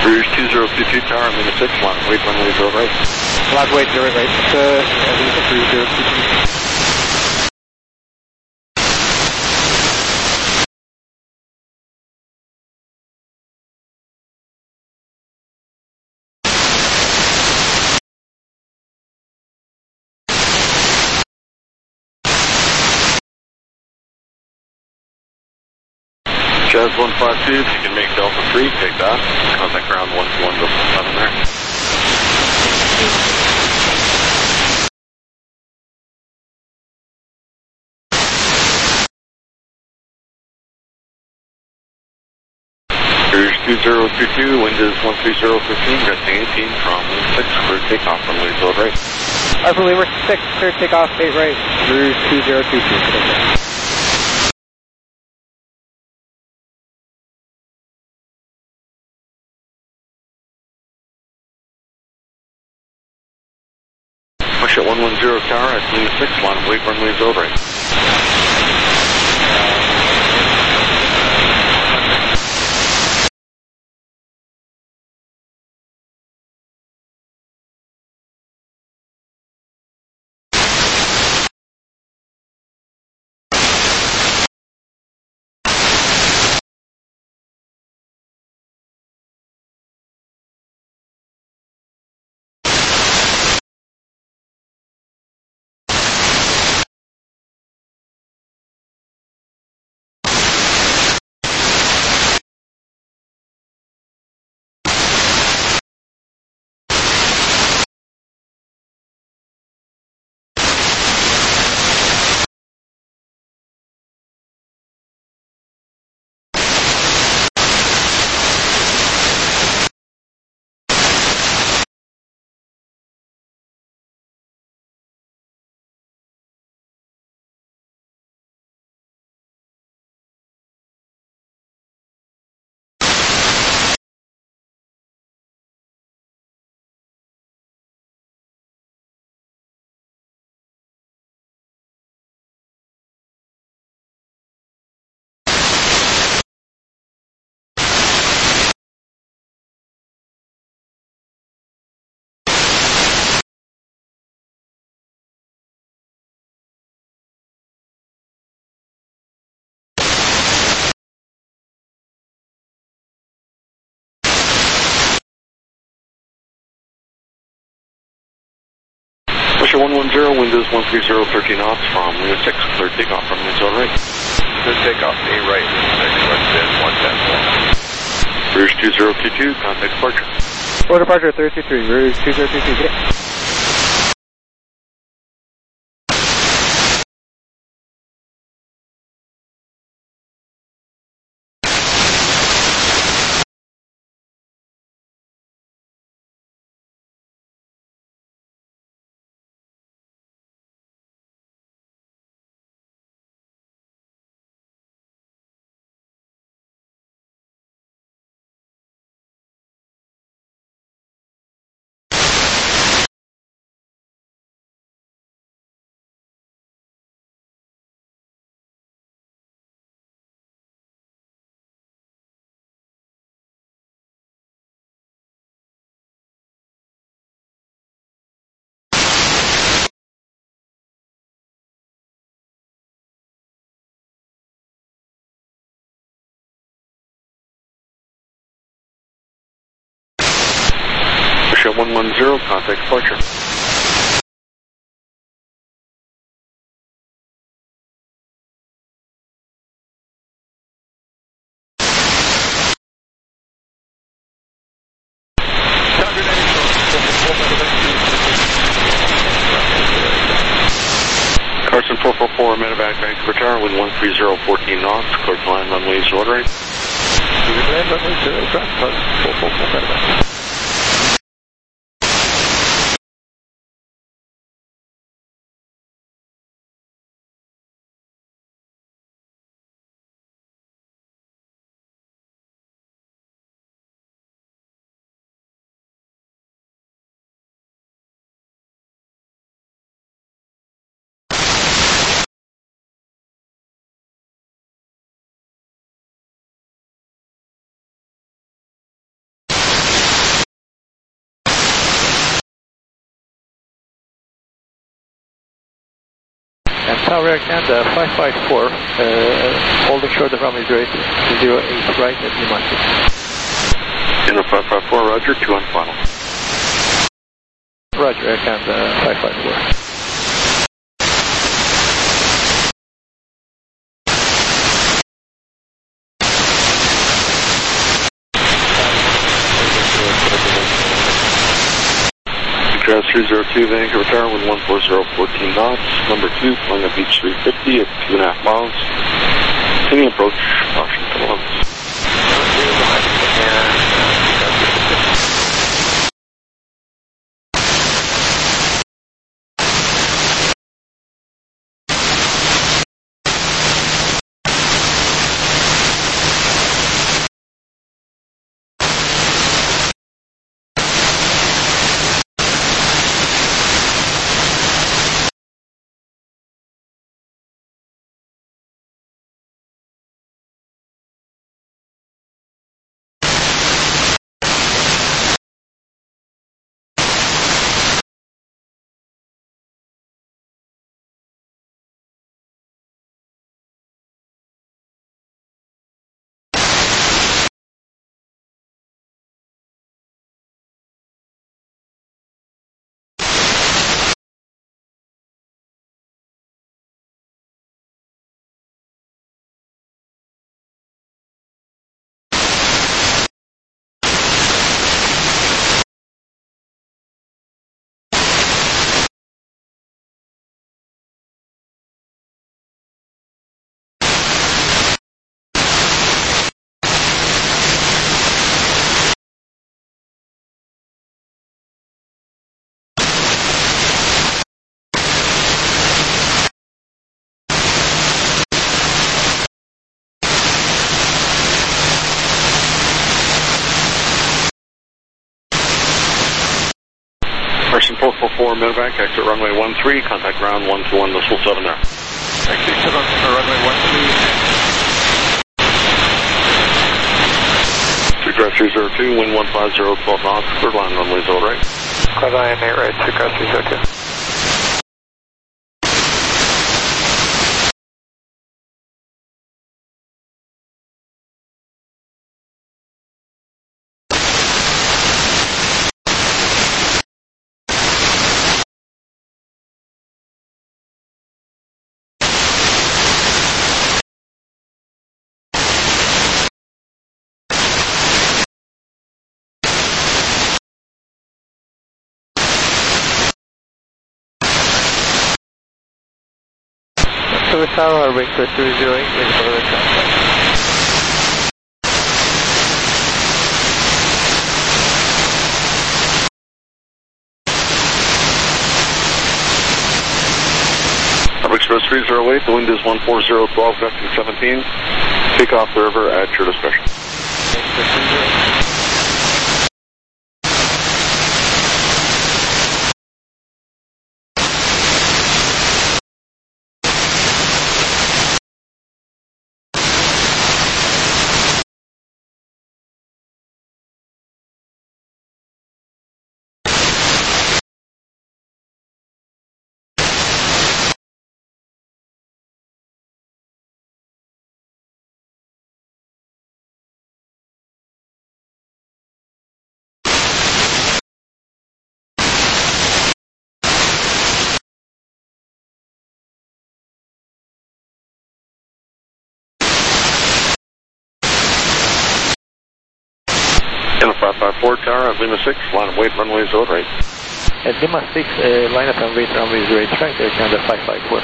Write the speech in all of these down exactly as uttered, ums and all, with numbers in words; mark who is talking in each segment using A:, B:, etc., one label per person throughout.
A: Rouge two zero two two tower, Lima six, line wait runway zero right.
B: Line wait zero right, uh, Lima three zero two two.
A: Jazz one five two, if you can make Delta three, take that. Contact ground one one to seven there. Rouge two zero two two, wind is one three zero one five, resting eighteen from Lima six, clear takeoff, runway zero right.
B: Alpha Lima six, clear takeoff, eight right, Rouge two zero two two.
A: Push at one one zero tower at Lima six, line wait runway zero right. Pusher one one zero, wind is one three zero one three knots from Lima six, clear takeoff from zero right.
C: Clear takeoff, eight right, Lima six, wind is one ten four.
A: Rouge two zero two two, contact departure.
B: For departure three two three, Rouge two zero two two, get it.
A: Pusher one one zero, contact departure. Carson four four four, medevac Vancouver Tower, wind one three zero one four knots, clear to land runway zero right.
C: Clear to land runway zero right, Carson four four four, medevac.
B: Tower Air Canada five five four, uh, holding short of runway zero eight right at Lima six.
A: In the five five four, roger, two on final.
B: Roger, Air Canada five five four.
A: Address three zero two, Vancouver Tower, wind one four zero, fourteen knots. Number two, flying at Beach three fifty at two and a half miles. Any approach, caution to the levels. Person four four four, medevac, exit runway one three, contact ground one two one, Missile seven there.
C: Exit to runway one three.
A: Address three zero two, wind one five zero, twelve knots, third line runway zero right.
B: Cloud I M eight right, two cross three zero two. Vancouver Tower, Victor two zero eight, waiting for the contact.
A: Harbor Express three zero eight, the wind is one four zero, twelve, gusting seventeen. Take off the river at your discretion. In the five five four tower at Lima six, line of wait, runway zero right.
B: At Lima six, uh, line up and wait, runway zero eight right, Air Canada five five four.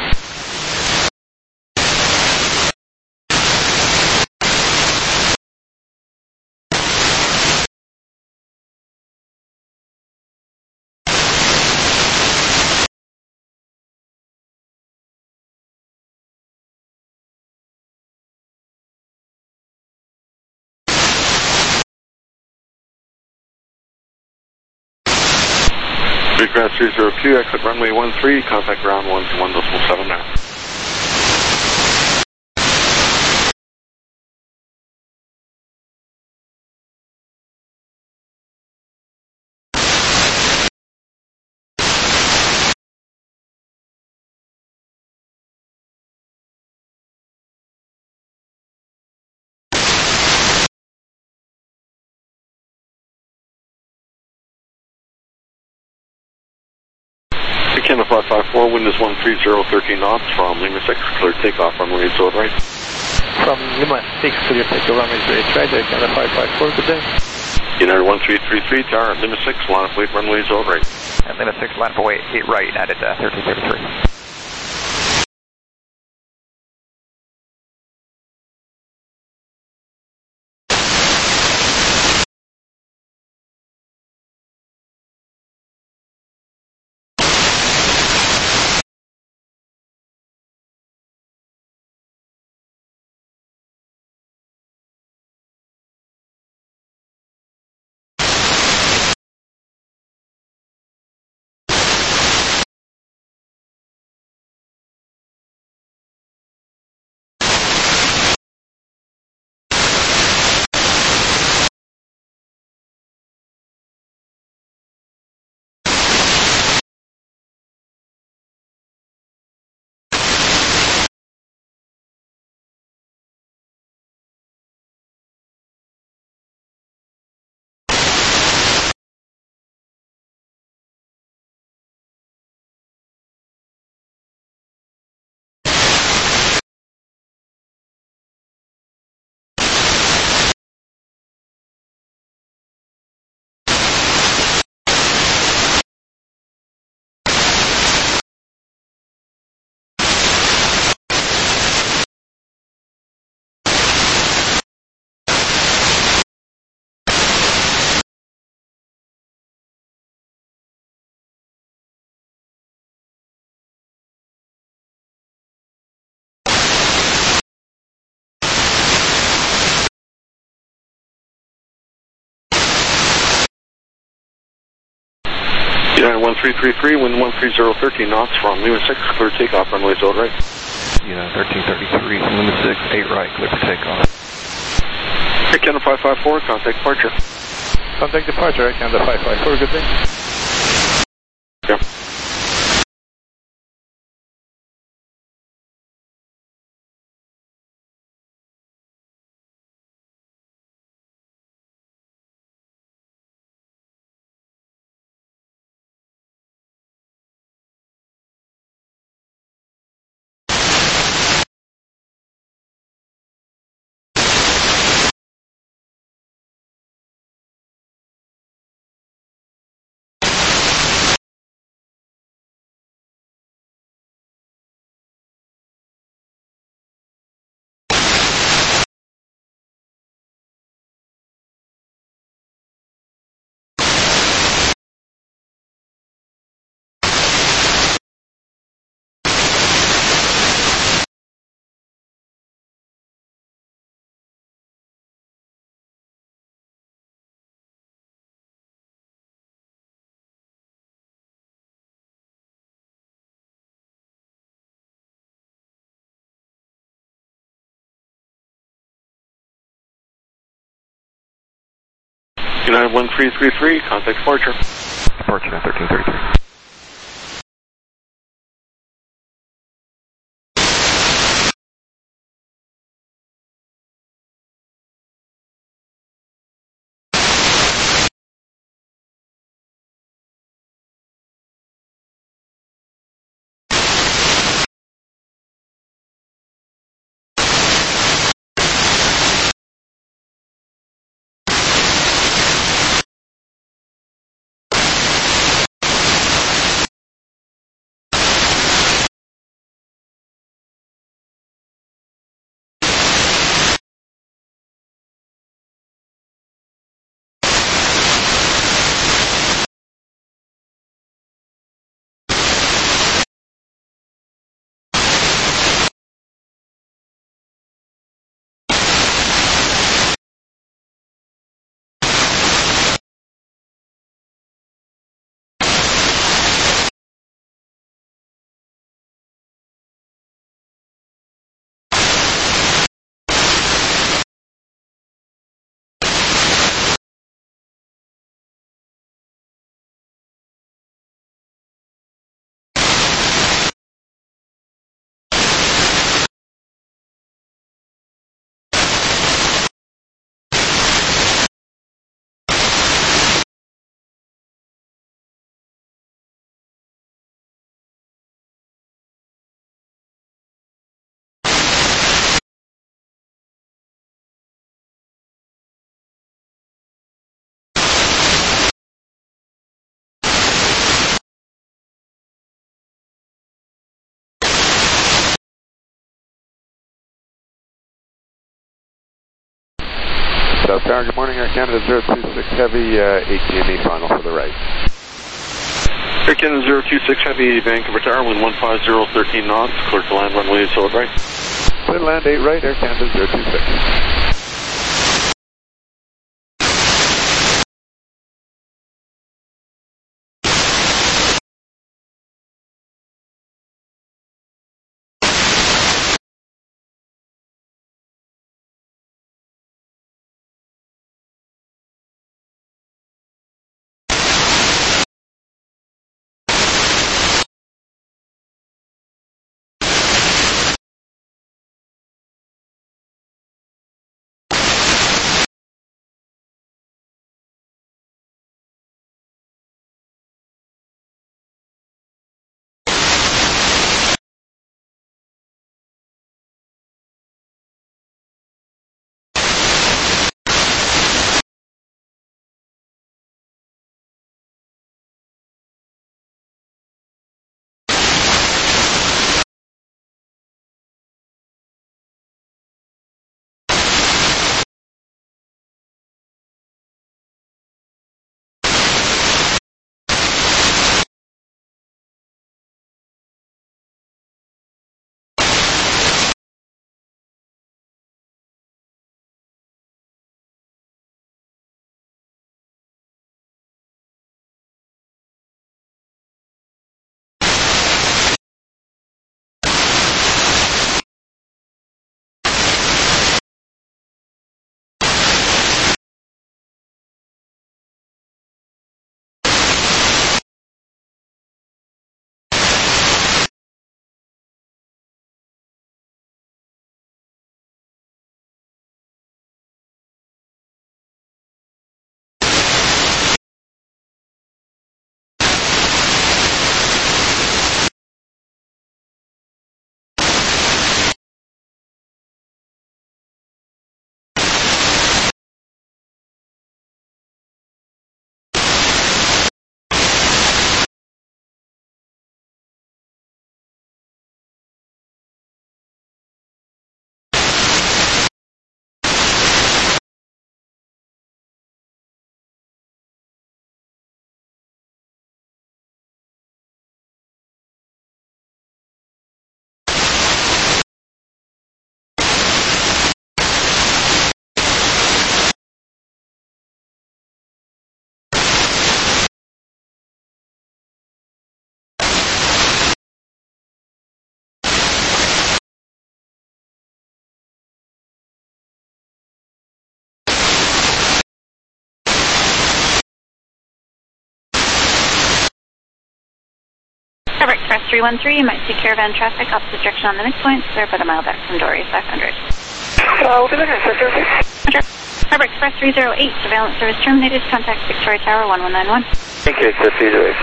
A: Aircraft three zero two, exit runway one three, contact ground one two one, decimal seven now. Canada five five four, wind is one three zero, thirteen knots from Lima six, clear takeoff, runway eight zero right.
B: From Lima six, clear takeoff, runway eight right, Air Canada five five four, good day.
A: United one three three three, tower at Lima six, line up weight, runway zero right.
D: At Lima six, line up weight, eight right, United uh, thirteen thirty-three.
A: United one three three three, wind one three zero, thirteen knots from Lima six, clear takeoff, runway zero right.
D: United thirteen thirty-three, Lima six, eight right, clear for takeoff.
A: Air Canada five five four, contact departure.
B: Contact departure, Air Canada five five four, good day.
A: Yeah. United one three three three, contact departure.
D: Departure at thirteen thirty-three.
E: South Tower, good morning, Air Canada zero two six Heavy, uh, eight G M E final for the right.
A: Air Canada zero two six Heavy, Vancouver Tower, wind one five zero, thirteen knots, clear to land runway solid right.
E: Clear to land eight right, Air Canada zero two six.
F: Cover Express three one three, you might see caravan traffic opposite direction on the midpoint, they're about a mile back from Dory five hundred.
G: Hello, good morning, sir.
F: Cover Express three zero eight, surveillance service terminated, contact Victoria Tower one one nine one.
G: Thank you, Express three zero eight.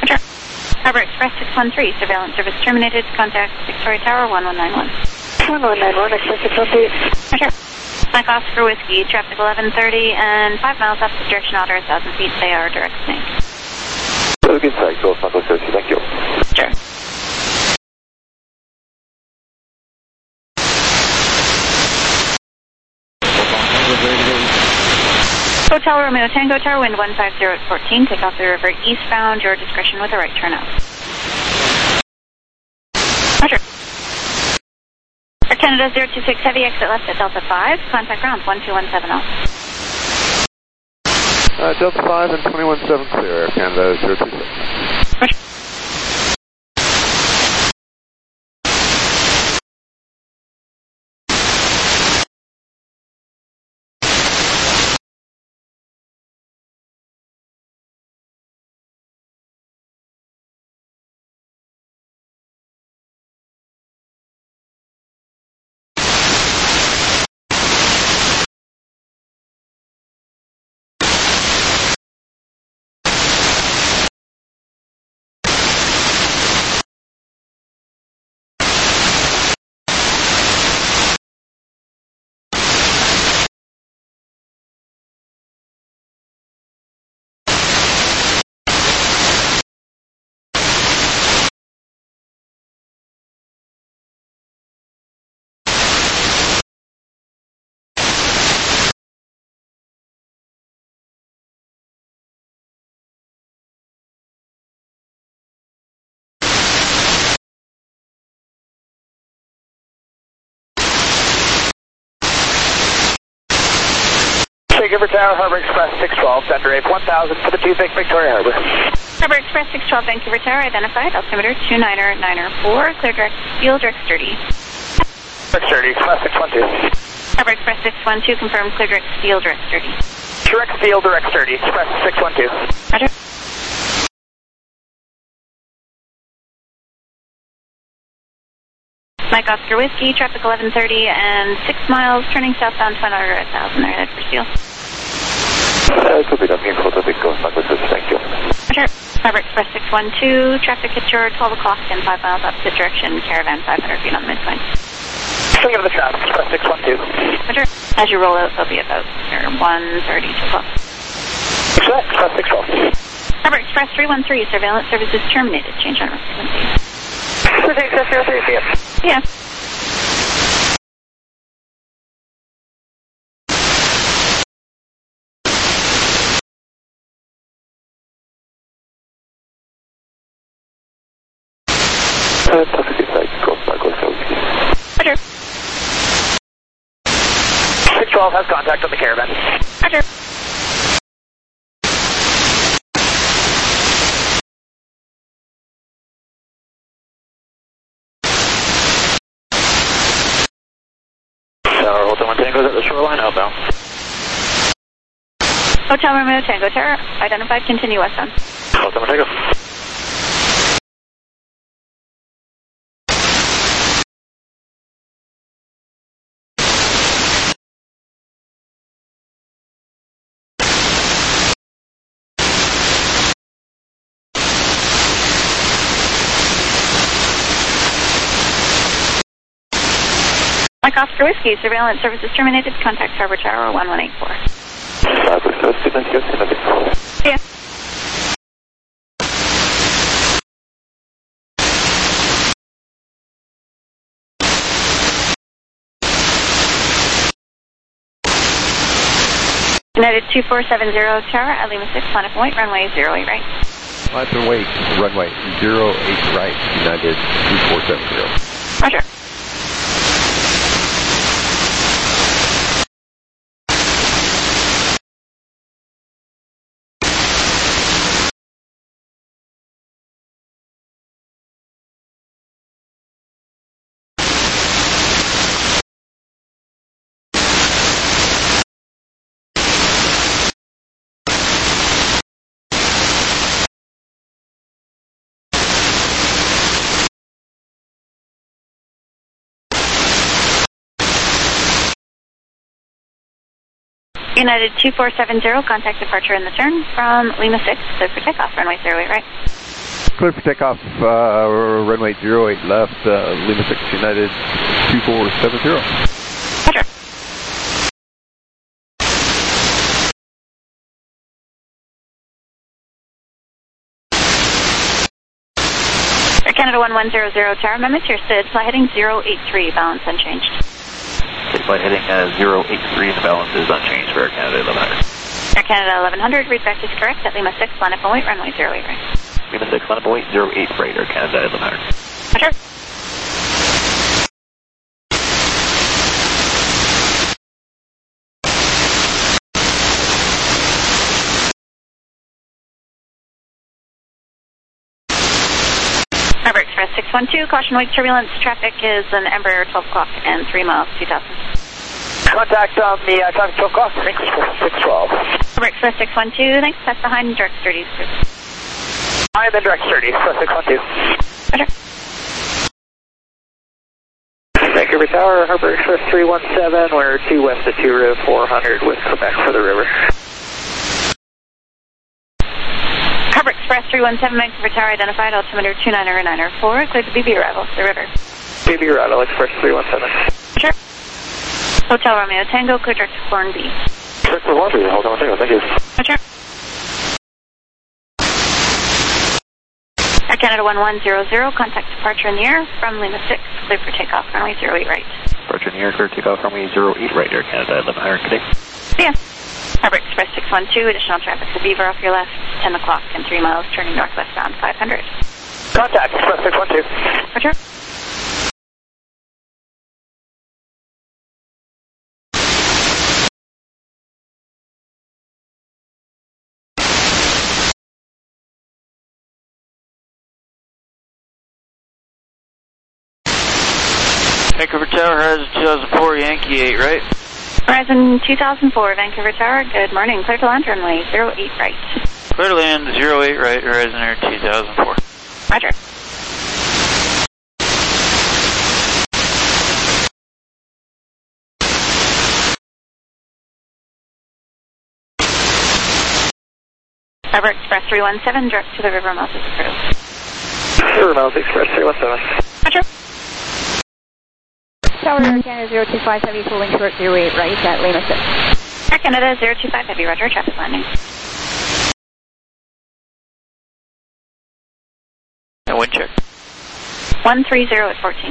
F: Cover Express six one three, surveillance service terminated, contact Victoria Tower one one nine one.
G: one one nine one, Express six one three.
F: Mike Oscar Whiskey, traffic eleven thirty and five miles opposite direction, Otter, one thousand feet, they are direct snake.
G: Have a good sight, Golf Echo thirty, thank you.
F: Sure. Hotel Romeo Tango Tower, wind one five zero at fourteen, take off the river eastbound, your discretion with a right turnout. Roger. Air Canada zero two six Heavy, exit left at Delta five, contact ground one two one seven zero.
E: Uh, Delta five and twenty-one seven clear, Air Canada zero two six.
F: Roger.
H: Thank you for Tower, Harbor Express six twelve, Thunder Ape one thousand for the two Vic Victoria Harbor.
F: Harbor Express six twelve, Vancouver Tower, identified, altimeter two niner niner four, clear direct, steel direct sturdy.
H: Direct sturdy, Express six one two.
F: Harbor Express six one two, confirmed, clear direct, steel direct sturdy.
H: Direct steel, direct sturdy, Express six one two.
F: Roger. Mike Oscar Whiskey, traffic eleven thirty and six miles, turning southbound Twin Otter at one thousand, they're headed for steel.
G: Uh, copy that, info to Vic, thank you.
F: Roger. Harbor Express six one two, traffic at your twelve o'clock and five miles opposite direction, caravan five hundred feet on the midpoint.
H: Swing of the traffic, Express six one two.
F: Roger. As you roll out, they'll be about one thirty, two o'clock.
H: Express, Express six twelve.
F: Harbor Express three one three, surveillance services terminated, change on frequency.
G: Express zero three, see ya.
F: Yeah.
G: Uh, Pacific side, cross by Golf
F: Roger.
H: six twelve has contact on the caravan.
F: Roger.
H: Tower, Hotel One Tango's at the shoreline, outbound.
F: Hotel Romeo Tango Tower, identified, continue westbound.
H: Hotel One Tango.
F: Mike Oscar Whiskey, surveillance services terminated, contact Harbor Tower one one eight four.
G: Harbor Express, thank you, thank you.
F: Yeah. United two four seven zero Tower at Lima six, Planet Point, runway zero eight right.
D: Planet Point, runway zero eight right, United two four seven zero.
F: Roger. United two four seven zero, contact departure in the turn from Lima six, clear for takeoff, runway zero eight right.
D: Clear for takeoff, uh, runway zero eight left, uh, Lima six, United two four seven zero.
F: Roger. Air Canada one one zero zero Tower, amendment to your S I D, flight heading zero eight three, balance unchanged.
C: Flight heading uh, zero eight three, the balance is unchanged for Air Canada eleven hundred.
F: Air Canada eleven hundred, read back is correct at Lima six, Planet Point, runway zero eight right.
C: Lima six, Planet Point, zero eight right, Air Canada eleven hundred.
F: Roger. Harbor Express six one two, caution wake turbulence, traffic is an Embraer twelve o'clock and three miles, two thousand.
H: Contact on the uh, traffic twelve o'clock, thanks for six twelve.
F: Harbor Express six one two, thanks, pass behind, direct sturdy.
H: I am in direct sturdy, Express six one two.
F: Roger.
H: Vancouver Tower, Harbor Express three one seven, we're two west of two Riv four hundred with Quebec for the river.
F: Harbor Express three one seven, Vancouver Tower, identified, altimeter two niner niner four, clear to B B arrival, the river.
H: B B Rattle, Express three one seven.
F: Sure. Hotel Romeo Tango, clear direct to Hornby.
G: Express Hornby, Hotel One Tango, thank you.
F: Roger. Air Canada one one zero zero, contact departure in the air from Lima six, clear for takeoff, runway zero eight right.
C: Departure in the air, clear takeoff, runway zero eight right, Air Canada eleven hundred, good day.
F: Yeah. Harbor Express six one two, additional traffic to Beaver off your left, ten o'clock and three miles, turning northwestbound five hundred.
H: Contact, Express six one two.
F: Roger.
I: Vancouver Tower has two thousand four Yankee eight, right?
F: Horizon two thousand four, Vancouver Tower, good morning. Clear to land, runway zero eight right.
I: Clear to land zero eight right, Horizon Air two thousand four.
F: Roger. River Express three one seven, direct to the river mouth is approved.
H: River mouth Express three one seven.
F: Roger.
J: Tower Air Canada zero two five Heavy, pulling short zero eight right at Lima six.
F: Air Canada zero two five Heavy, roger, traffic landing.
I: And wind check.
F: one three zero at fourteen.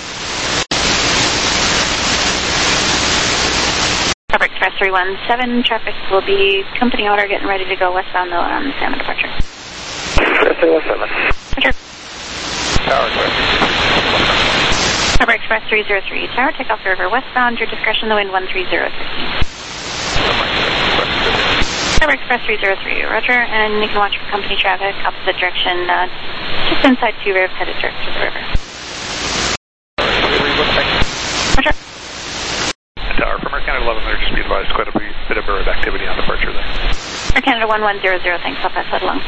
F: River Express three one seven, traffic will be company order getting ready to go westbound though on Salmon departure.
H: Express three one seven.
F: Roger.
C: Tower
F: River Express three zero three, tower, take off the river westbound, your discretion, the wind one three zero at fifteen. River Express three zero three, roger, and you can watch for company traffic, opposite direction, uh, just inside Two Rivers, headed direct to the river. Roger.
C: Tower from Air Canada eleven hundred, just be advised, quite a bit of bird activity on departure there.
F: Air Canada one one zero zero, thanks, I'll pass that along.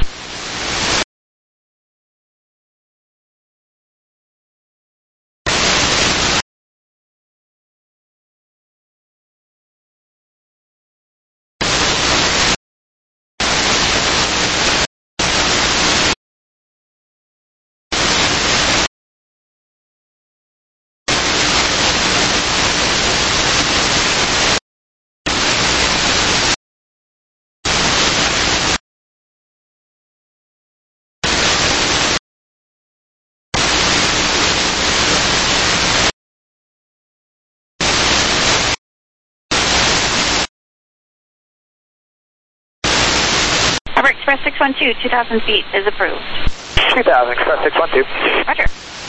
F: River Express six one two, two thousand feet is approved.
H: two thousand, Express six one two.
F: Roger.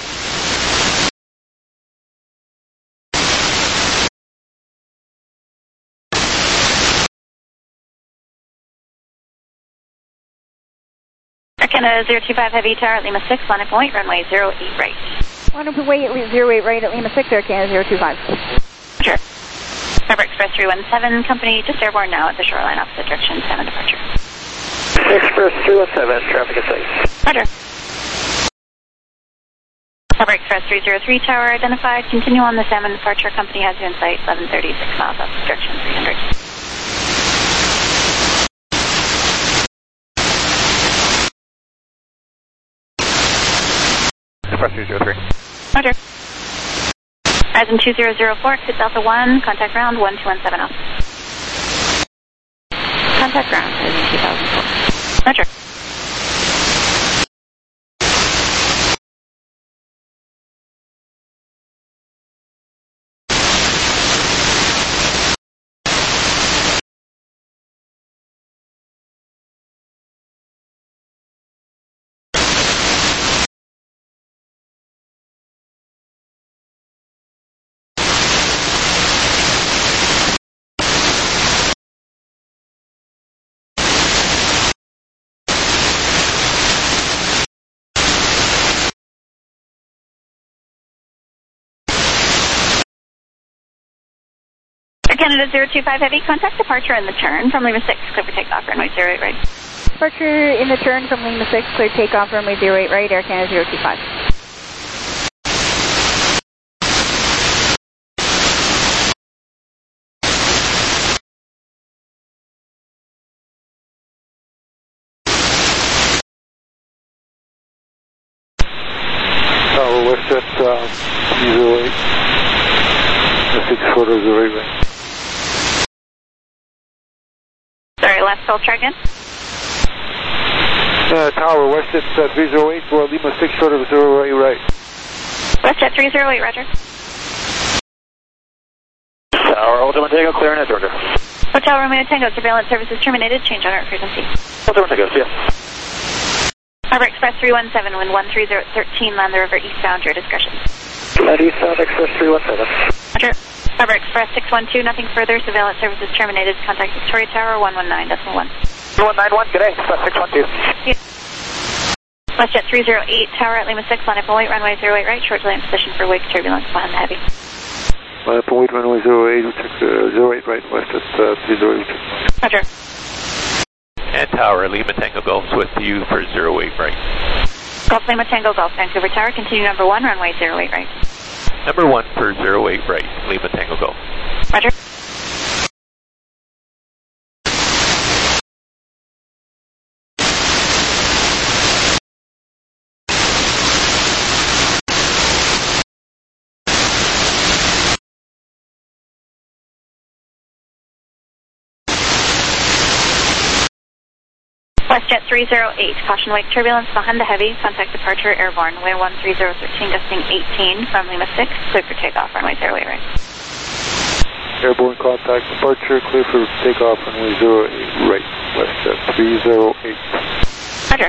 F: Air Canada zero two five Heavy, tower at Lima six, line up point, runway zero eight right.
J: Line up point zero eight right at Lima six, Air Canada zero two five.
F: Roger. River Express three one seven, company just airborne now at the shoreline opposite direction, Salmon departure.
H: Express three one seven, traffic is safe.
F: Roger. River Express three zero three, tower identified. Continue on the Salmon departure. Company has you in sight, eleven thirty-six miles opposite direction, three hundred.
C: Express two zero three.
F: Roger. Horizon two zero zero four, exit Delta one, contact ground one two one seven zero. Contact ground, Horizon two thousand four. Roger. Canada zero two five Heavy, contact departure in the turn from Lima six, clear for takeoff, runway zero eight right.
J: Departure in the turn from Lima six, clear takeoff, runway zero eight right, Air Canada zero two five.
E: Tower West at uh, zero eight, six quarter zero eight right.
F: Sorry, last call, try again.
E: Uh, Tower West at uh, three zero eight, for Lima six short of zero eight right.
F: West at three zero eight, roger.
H: Tower Ultima Tango, clear and order.
F: Hotel Romeo Tango, surveillance services terminated, change on route frequency.
H: Ultima Tango, see ya.
F: Harbor Express three one seven, wind one three zero thirteen, land the river eastbound, your discretion.
H: Land eastbound, Express three one seven.
F: Roger. Harbor Express six one two, nothing further, surveillance services terminated, contact Victoria Tower one one nine point one.
H: one nine one, good day, Express six one two.
F: WestJet three zero eight, tower at Lima six, line up and wait, runway zero eight right, short delay in position for wake turbulence behind the heavy.
E: Line up and wait, runway zero eight, we took uh, zero eight right, west at uh, three zero eight.
F: Roger.
K: And tower, Lima Tango Golf with you for zero eight right.
F: Golf Lima Tango Golf, Vancouver Tower, continue number one, runway zero eight right.
K: Number one for zero eight right, Lima Tango Golf.
F: Roger. WestJet three zero eight, caution wake turbulence behind the heavy, contact departure airborne, way one three zero one three, gusting eighteen from Lima six, clear for takeoff, runway zero eight right.
E: Airborne contact departure, clear for takeoff, runway zero eight right, WestJet three zero eight.
F: Roger.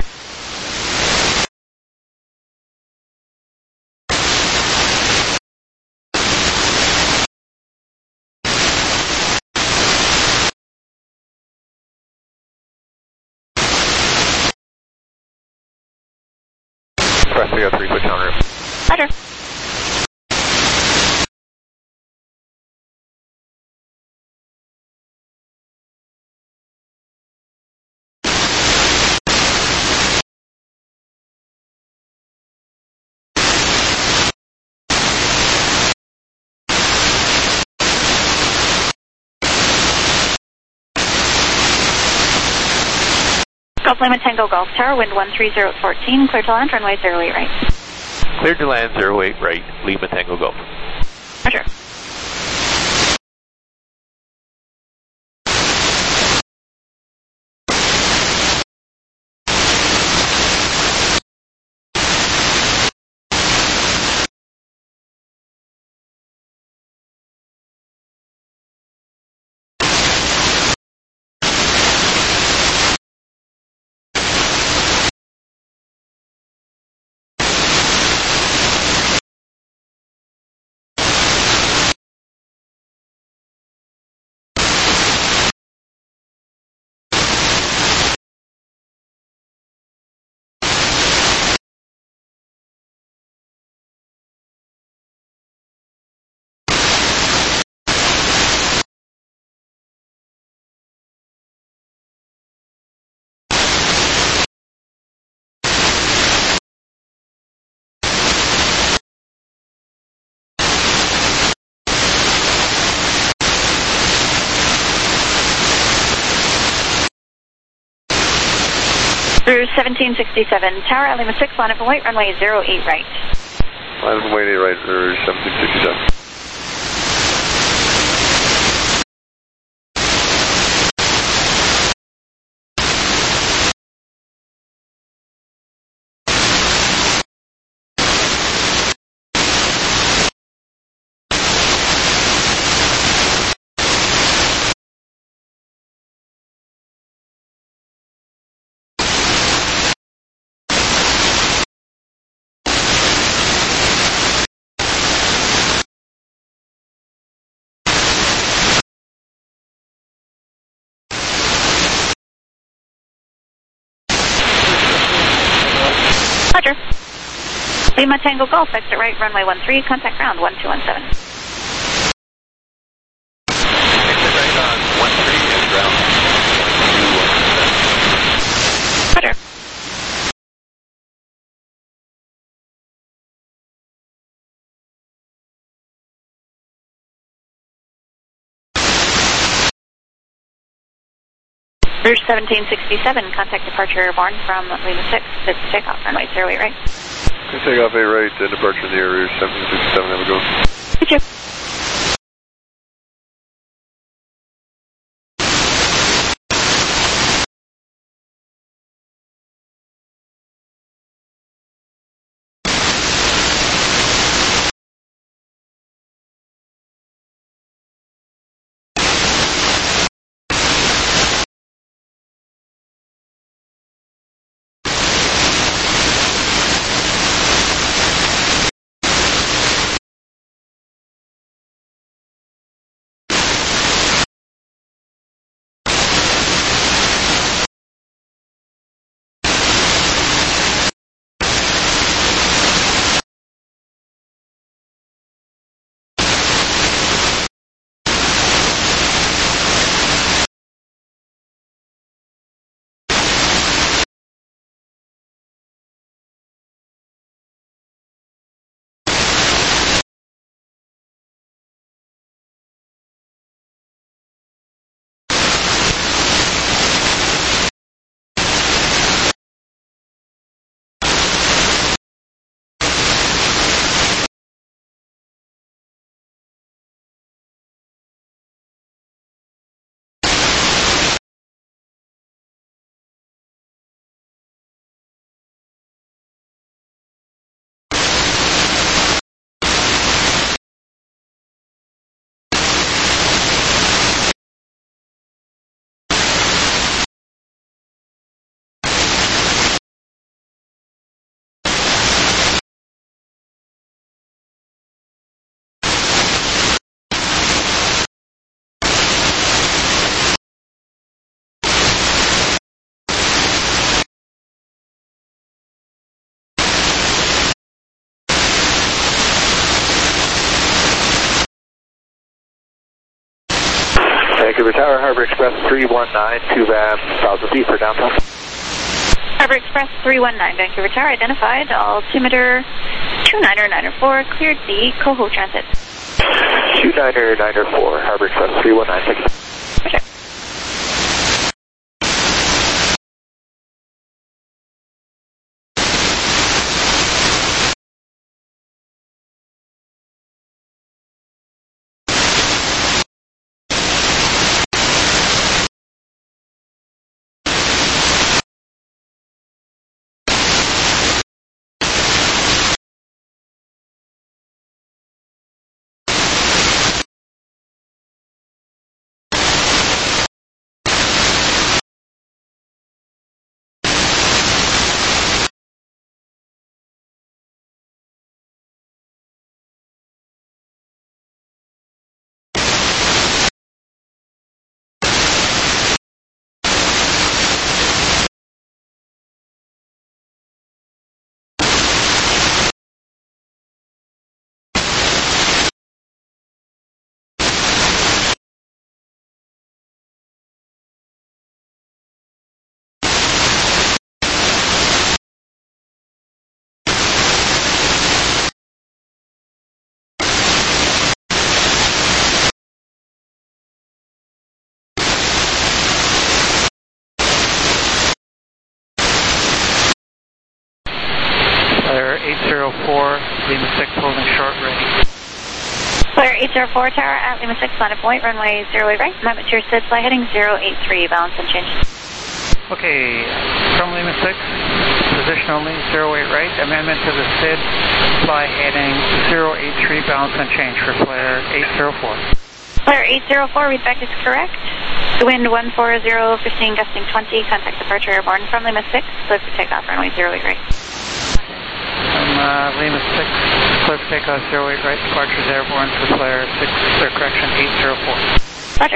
K: Press three oh three, switch on route.
F: Roger. Golf Lima Tango Golf Tower, wind one three zero one four, clear to land, runway zero eight right.
K: Clear to land zero eight right, Lima Tango Golf.
F: Roger. Through seventeen sixty-seven, tower at Lima six, line up and wait, runway zero eight right.
E: Line up and wait, eight right, or seventeen sixty-seven.
F: Roger. Lima Tango Golf, exit right, runway one three, contact ground one two one seven.
K: Exit right on one three and ground one two one seven.
F: Roger. Rouge seventeen sixty-seven, contact departure airborne from Lima six, it's takeoff, runway zero eight right.
E: Takeoff eight right, and departure in the air, Rouge seventeen sixty-seven, have a go.
F: Thank you.
H: Tower, Harbor Express three one nine, two van, thousand feet for downtown.
F: Harbor Express three one nine, Vancouver Tower, identified, altimeter two niner niner four, cleared the Coho Transit.
H: two niner niner four, Harbor Express three one nine, thank you.
F: Roger.
I: eight zero four, Lima six holding short ready.
F: Flyer eight zero four Tower at Lima six, landed point, runway zero eight right, amendment to your S I D, fly heading zero eight three, balance unchanged.
I: Okay, from Lima six, position only, zero eight right, amendment to the S I D, fly heading zero eight three, balance unchanged for Flyer eight zero four.
F: Flyer eight zero four, readback is correct. The wind one four zero, fifteen, gusting twenty, contact departure airborne from Lima six, clear for takeoff, runway zero eight right.
I: From uh, Lima six, clear for takeoff zero eight right, departure is airborne for Flyer six, clear correction eight zero four.
F: Roger.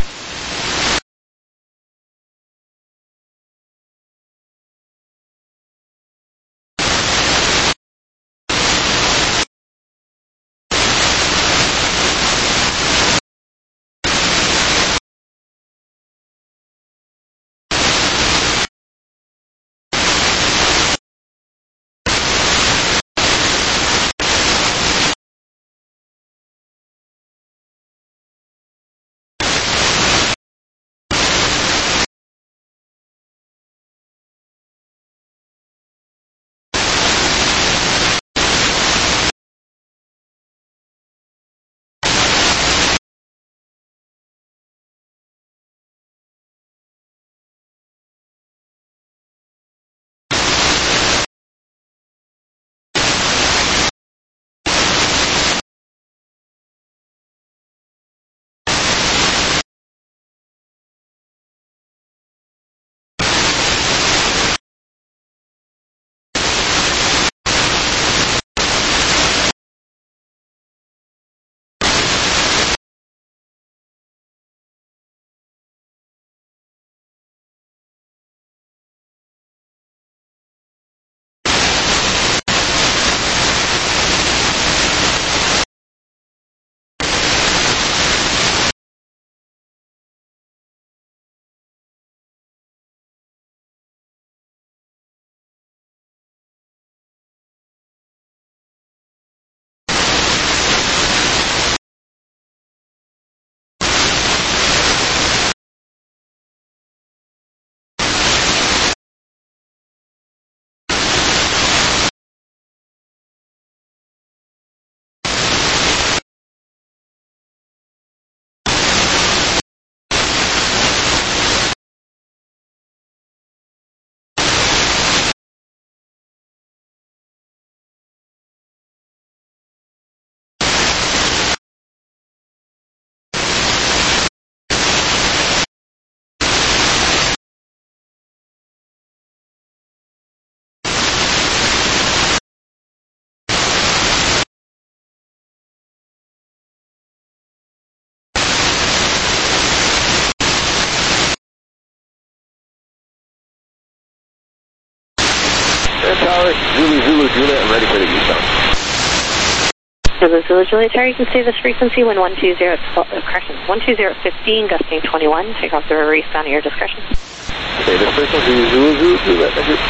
G: Tower, Zulu, Zulu, Juliet, I'm ready for the eastbound.
L: Zulu Zulu Juliet Tower, you can see this frequency when one two zero, uh, correction, one two zero fifteen, gusting twenty-one, take off the river east on your discretion.
E: Okay, this frequency Zulu Zulu Juliet, thank you.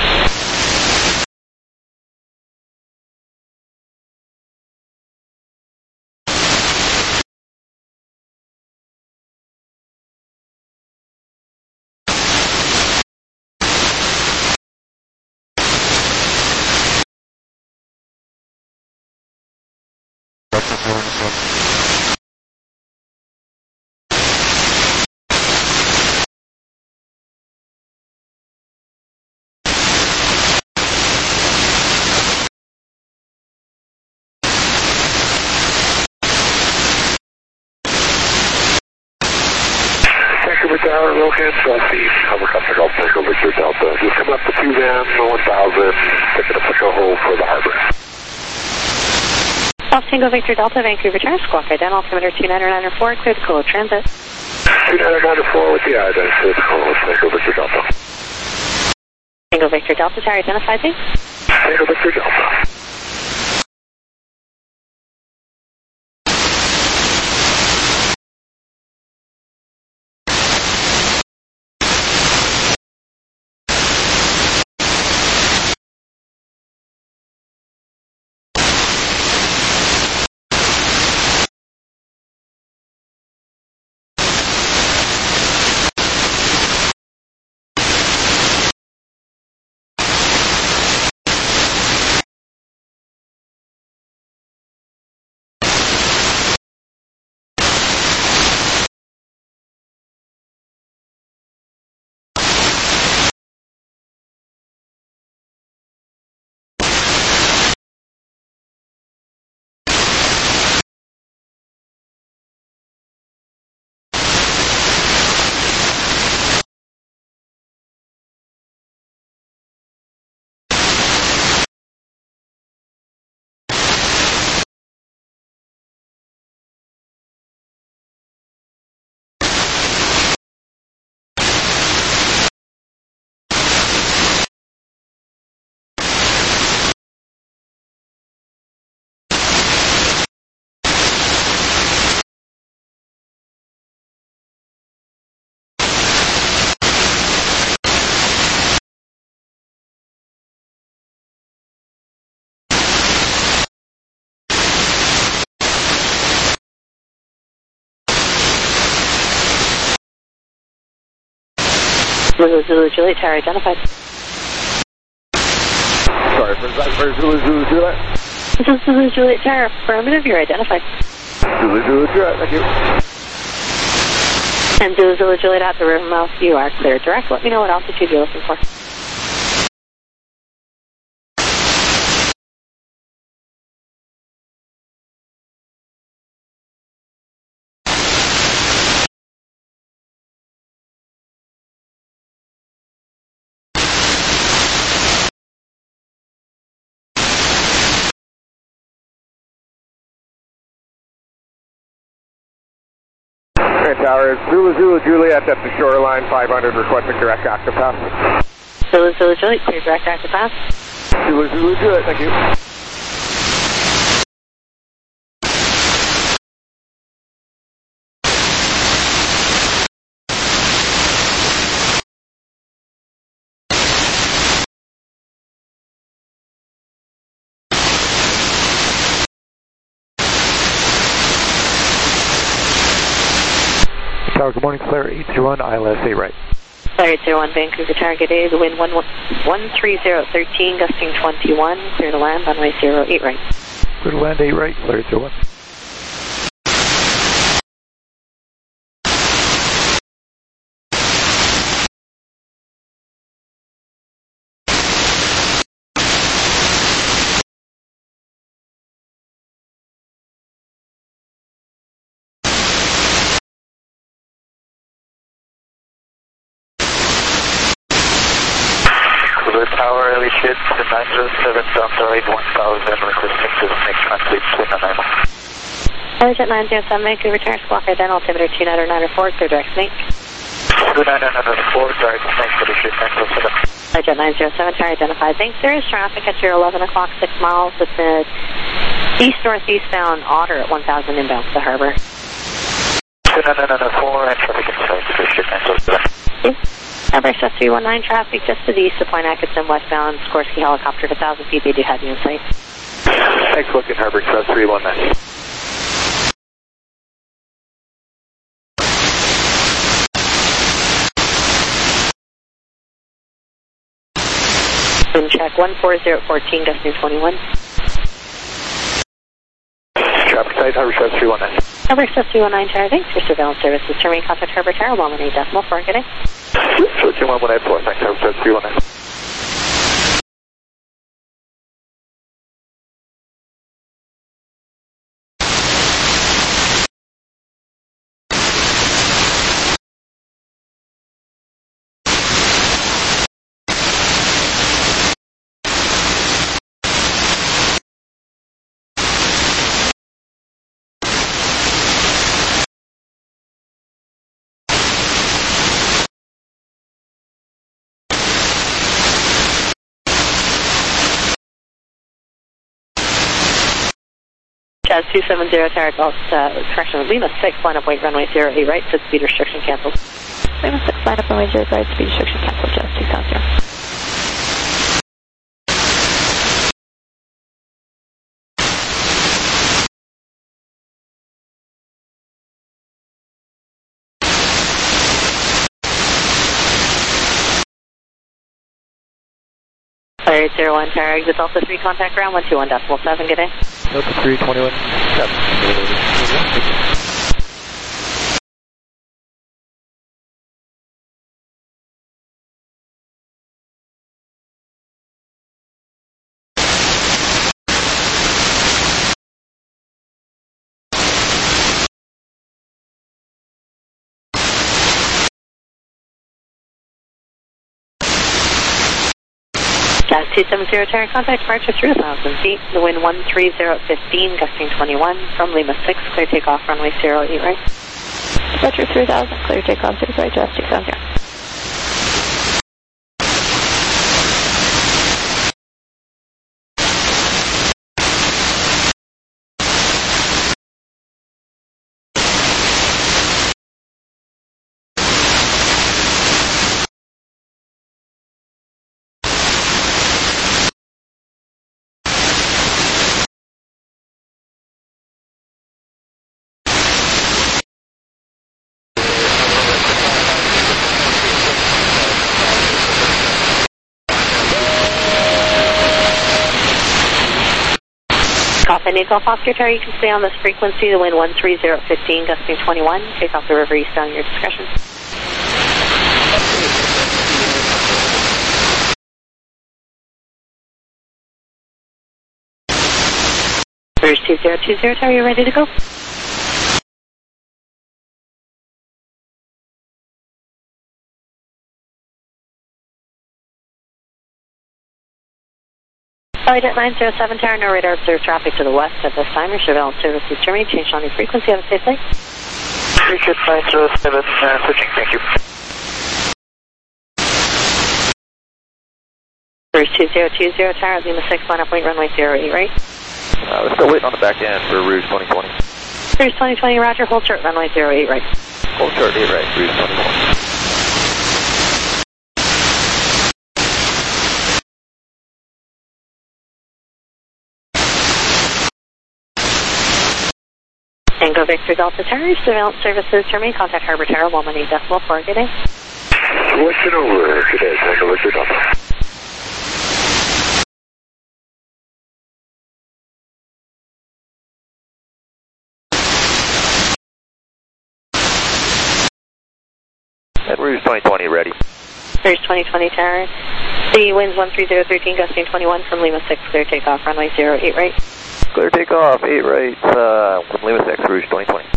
E: Tower, Rohan, Southeast, Helicopter Golf Tango Victor Delta. Just coming up to two van, one thousand, picking up the hold for the harbor.
L: Golf Tango Victor Delta, Vancouver Tower, squawk ident, altimeter two nine nine four, clear to Colo Transit.
E: two nine nine four with the ident, clear to Colo, Tango Victor Delta.
L: Tango Victor Delta, tower identified, please.
E: Tango Victor Delta.
L: Zulu Zulu Juliet Tower identified.
E: Sorry, for, for Zulu Zulu Juliet.
L: This is Zulu Juliet Tower, affirmative, you're identified.
E: Zulu Zulu Juliet, thank you.
L: And Zulu Zulu Juliet at the river mouth, you are clear direct. Let me know what altitude you're looking for.
E: Tower is Zulu Zulu Juliet at the shoreline, five hundred, requesting direct active pass.
L: Zulu Zulu Juliet, clear direct active pass.
E: Zulu Zulu Juliet, thank you.
B: Tower, good morning, Flare eight zero one, I L S A right.
L: Flare eight zero one, Vancouver Tower, good day. The wind one three zero one three, gusting twenty-one, clear to land, runway zero eight right.
B: Clear to land eight right, Flare eight zero one.
G: Tower, Ellie Shit, nine zero seven, Delta right one thousand, requesting to make translate to Nanaimo.
L: Sergeant nine zero seven, Vancouver Tower, squawk ident, altimeter two nine nine four, clear direct snake.
G: two nine nine four, direct snake, Ellie Shit, nine zero seven.
L: Sergeant nine zero seven, tower identified. Thanks, there is traffic at your eleven o'clock, six miles with the East-northeast bound Otter at one thousand inbound to the harbor.
G: two nine nine nine four and traffic inside, Station nine.
L: Harbor Express three one nine, traffic just to the east of Point Atkinson, westbound, Sikorsky helicopter at one thousand feet, they do have you in sight.
G: Thanks, looking Harbor Express three one nine.
L: Wind check one four zero one four, gusting twenty-one.
G: Traffic side, Harbor Express three one nine.
L: Harbor Express three one nine, Tower, thanks for surveillance services. Terminating contact Harbor Tower, one one eight decimal four, good day.
G: Switching one one eight four, thanks, Harbor Express three one nine.
L: Jazz two seven zero, Tower Golf, uh, correction, Lima six, line up weight, runway zero eight right, set speed restriction canceled. Lima six, line up runway zero eight right, speed restriction canceled, Jazz two seven zero. Fire eight zero one, Tower exit Delta three, contact ground one two one decimal seven, good day.
B: Delta three, twenty-one, seven.
L: Jazz two seven zero, Tower, contact departure through one thousand feet, the wind one three zero one five, gusting twenty-one, from Lima six, clear takeoff, runway zero eight right. Departure three thousand, clear takeoff, six right, Jazz two seven zero. Coffin, Nicole Foster Tower, you can stay on this frequency, the wind one three zero one five, gusting twenty-one, take off the river east on your discretion. There's two zero two zero, Tower, you ready to go? Flight at nine zero seven, Tower, no radar observed traffic to the west at this time. Your surveillance services terminated. Change on your frequency. Have a safe flight.
G: Appreciate nine zero seven, uh, switching, thank you.
L: First two zero two zero, Tower, Lima six, line up weight, runway zero eight right.
K: Uh, we're still waiting on the back end for Rouge twenty twenty.
L: Rouge twenty twenty, roger, hold short, runway zero eight right.
K: Hold short, eight right, Rouge twenty-one.
L: Tango Victor Delta Tower, surveillance services terminate. Contact Harbor Tower, one one eight decimal four, good day.
G: What's it over, good day, Tango Victor Delta.
K: And Rouge twenty twenty ready.
L: Rouge twenty twenty, Tower. The winds one three zero one three, gusting twenty-one, from Lima six, clear takeoff, runway zero eight right.
K: Clear takeoff, eight right, uh, from Lima six, Rouge twenty twenty.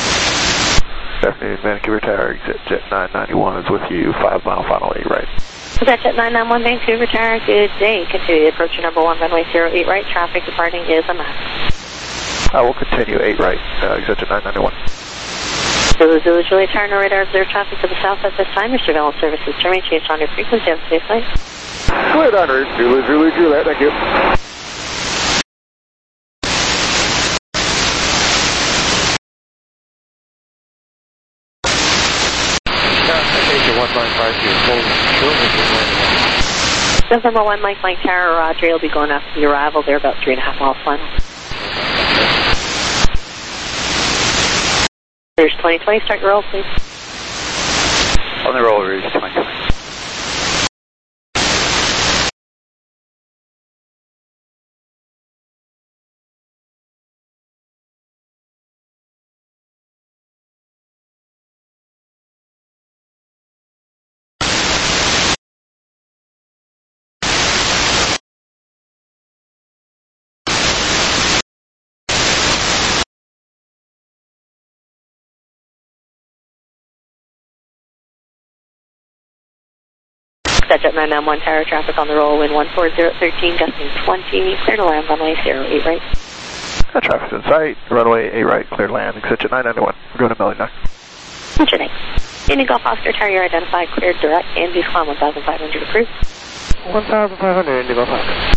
E: Good afternoon, Vancouver Tower, exit Jet nine ninety-one is with you, five mile final eight right.
L: That's at nine nine one Vancouver Tower. Good day. Continue approach your number one runway zero eight right. Traffic departing is a mess.
B: I will continue eight right. Uh, exit nine nine one.
L: Zulu Zulu Juliet Tower, no radar observed traffic to the south at this time. Your surveillance services terminate. Change on your frequency. Have a safe flight.
E: Good on route. Zulu Zulu Juliet. Thank you.
B: one nine five two,
L: November one, Mike, Mike Tower, Roger. You'll be going after the arrival. They're about three and a half miles final. Rouge twenty twenty, start your roll, please.
M: On the roll, Rouge twenty twenty.
L: That's at nine nine one Tower, traffic on the roll, wind one four zero thirteen, gusting twenty, clear to land, runway zero eight right.
B: Uh, traffic's in sight, runway eight right, clear land, exit nine nine one. We're going to Million nine.
L: What's your name? Indian Golf Oscar Tower, you're identified, cleared direct, and views climb one thousand five hundred approved.
B: one thousand five hundred, Indian Golf Oscar.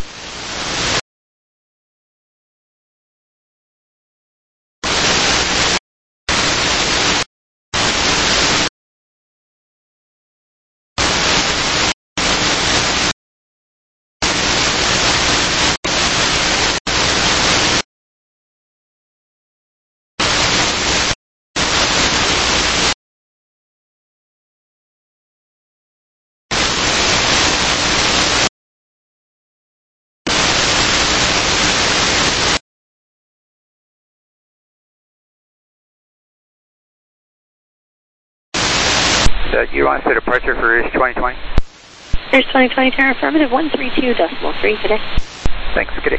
M: Uh, you want to set departure for Rouge twenty twenty?
L: Rouge twenty twenty, Tower affirmative, one three two decimal three today.
M: Thanks, good day.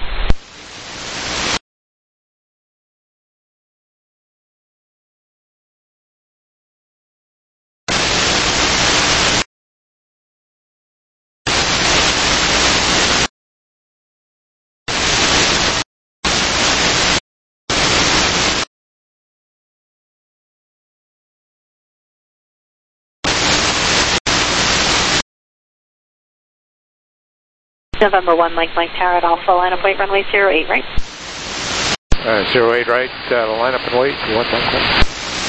L: November one, Mike, Mike Tower at Alpha, line up wait, runway zero eight right.
B: Uh, zero eight right, uh, line up and wait, one time clear.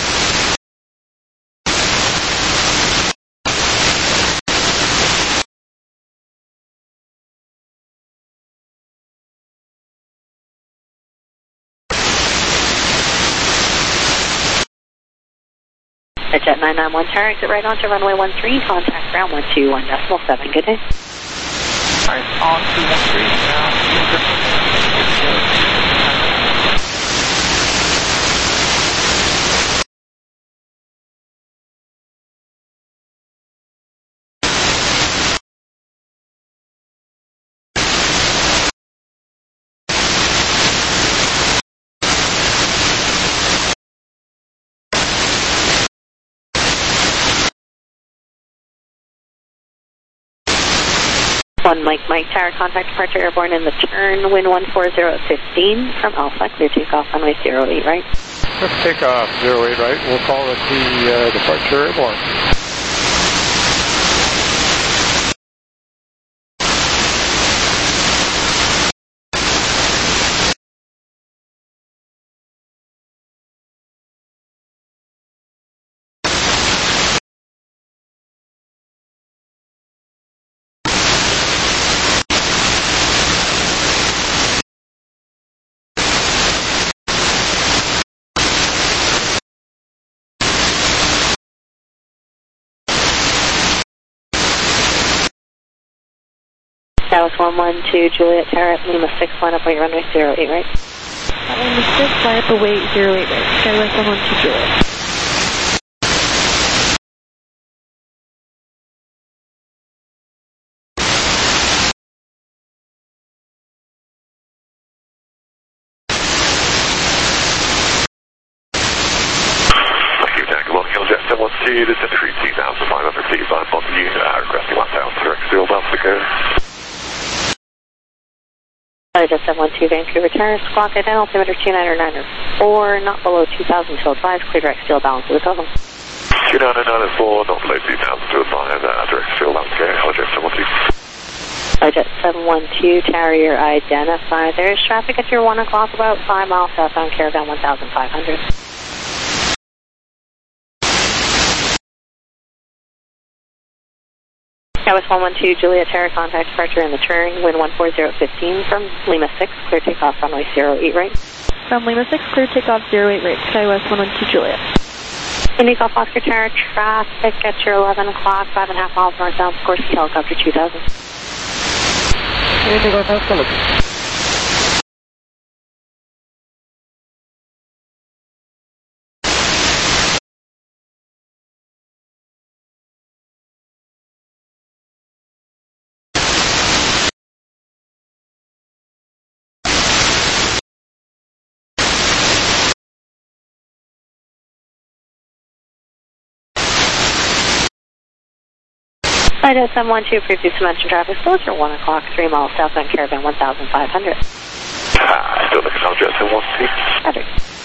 L: That's at nine nine one Tower, exit right onto runway one three, contact ground one two one decimal seven, good day.
K: Alright, on two one three now.
L: One Mike Mike Tower, contact departure airborne in the turn, wind one four zero fifteen from Alpha, clear takeoff runway zero eight right.
B: Let's take off zero eight right, we'll call it the uh, departure airborne.
L: Dallas one one two, Juliet Tower at Lima six, line up wait, runway zero eight right.
J: Lima six, line up wait, zero eight right. Skywest one one two, Juliet.
A: This is three two thousand five hundred feet, five, you, uh, requesting one thousand, direct
L: Just seven one two Vancouver Tower, squawk at altimeter two nine nine four, not below two thousand till advised, clear direct steel balance to the Coho.
A: two nine nine four, not below two thousand to advise, uh, direct steel balance, okay, Holojet seven one two.
L: Holojet seven one two, Tower, you're identified. There is traffic at your one o'clock, about five miles southbound Caravan one thousand five hundred. Southwest one one two, Juliet Terra, contact departure in the turn, wind one four zero fifteen from Lima six, clear takeoff runway zero eight right.
J: From Lima six, clear takeoff zero eight right, Skywest one one two Juliet.
L: Indigo Oscar Tower, traffic at your eleven o'clock, five and a half miles northbound, Sikorsky Helicopter two thousand.
B: Indigo Oscar.
L: Flight seven one two, previous mentioned traffic, still at your one o'clock, three miles southbound Caravan one thousand five hundred.
A: Ah, still looking Holojet seven one two.
L: Roger.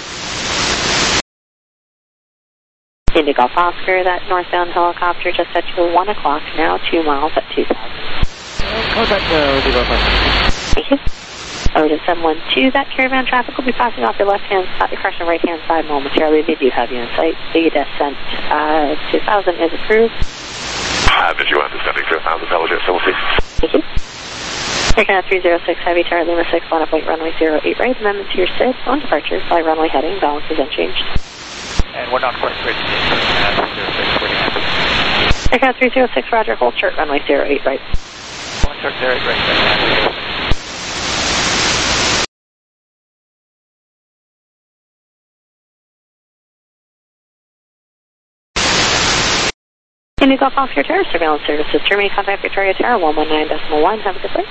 L: Indigo Oscar, that northbound helicopter just at your one o'clock, now two miles at two thousand.
B: Contact uh, Indigo Oscar.
L: Thank you. Over to seven one two, that Caravan traffic will be passing off your left-hand side, your correction right-hand side momentarily. They do have you in sight. The descent uh, two thousand is approved.
A: Uh, visual understanding to one thousand, Holojet seven one two.
L: Thank you. Aircraft three zero six, Heavy Tower, Lima six, line up weight, runway zero eight right, amendment to your S I D, on departure, fly runway heading, balance is unchanged.
C: And we're not quite ready.
L: Aircraft three zero six, roger, hold short, runway zero eight right.
C: Hold short, zero eight right.
L: Indigo Oscar Tower, surveillance services, terminate contact Victoria Tower, one one nine decimal one, have a good day.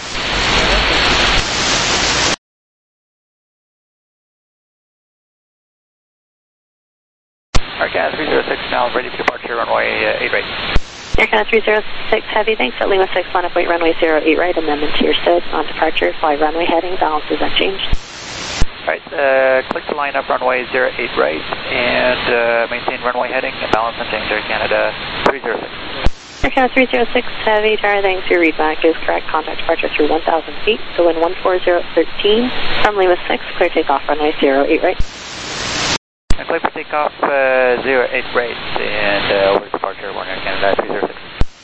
C: Aircraft three zero six now ready for departure, runway uh, eight right.
L: Aircraft three zero six Heavy, thanks at Lima six, line up weight, runway zero eight right, amendment to your S I D, on departure, fly runway heading, balance is unchanged.
C: Alright, uh, click to line up runway zero eight right, and uh, maintain runway heading, and balance unchanged, Air Canada three zero six.
L: Aircraft three zero six Heavy, Tower, thanks, your readback is correct, contact departure through one thousand feet, so wind one four zero one three from Lima six, clear takeoff runway zero eight right.
C: And clear for takeoff uh, zero eight right, and uh, over departure, one Air Canada three zero six.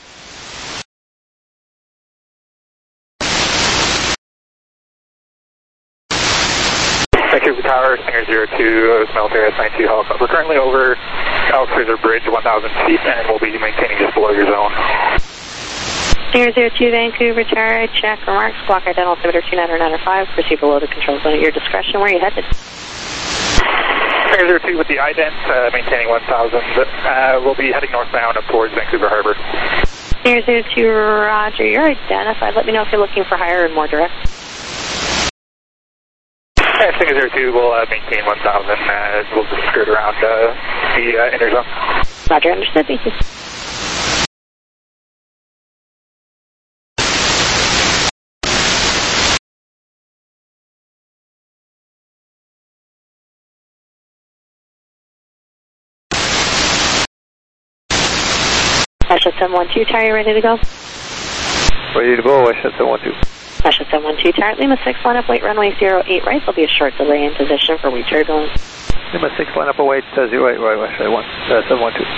N: Vancouver Tower, Stinger zero two, military S ninety-two helicopter. We're currently over Alex Fraser Bridge, one thousand feet, and we'll be maintaining just below your zone.
L: Stinger zero two, Vancouver Tower, check remarks, squawk identical altimeter two nine nine five, proceed below the control zone at your discretion. Where are you headed?
N: Stinger zero two with the ident, uh, maintaining one thousand. Uh, we'll be heading northbound up towards Vancouver Harbor.
L: Stinger zero two, roger, you're identified. Let me know if you're looking for higher and more direct.
N: Uh, Stinger zero two will uh, maintain one thousand. Uh, we'll just skirt around uh, the uh, inner zone.
L: Roger, understood. Thank you. Westjet seven one two, Tower, you ready to go?
D: Ready to go, Westjet seven one two.
L: Westjet seven one two, Tower, Lima six, line up weight, runway zero eight right. There'll be a short delay in position for weak turbulence.
D: Lima six, line up await, uh, zero eight right, Westjet one, uh, seven one two.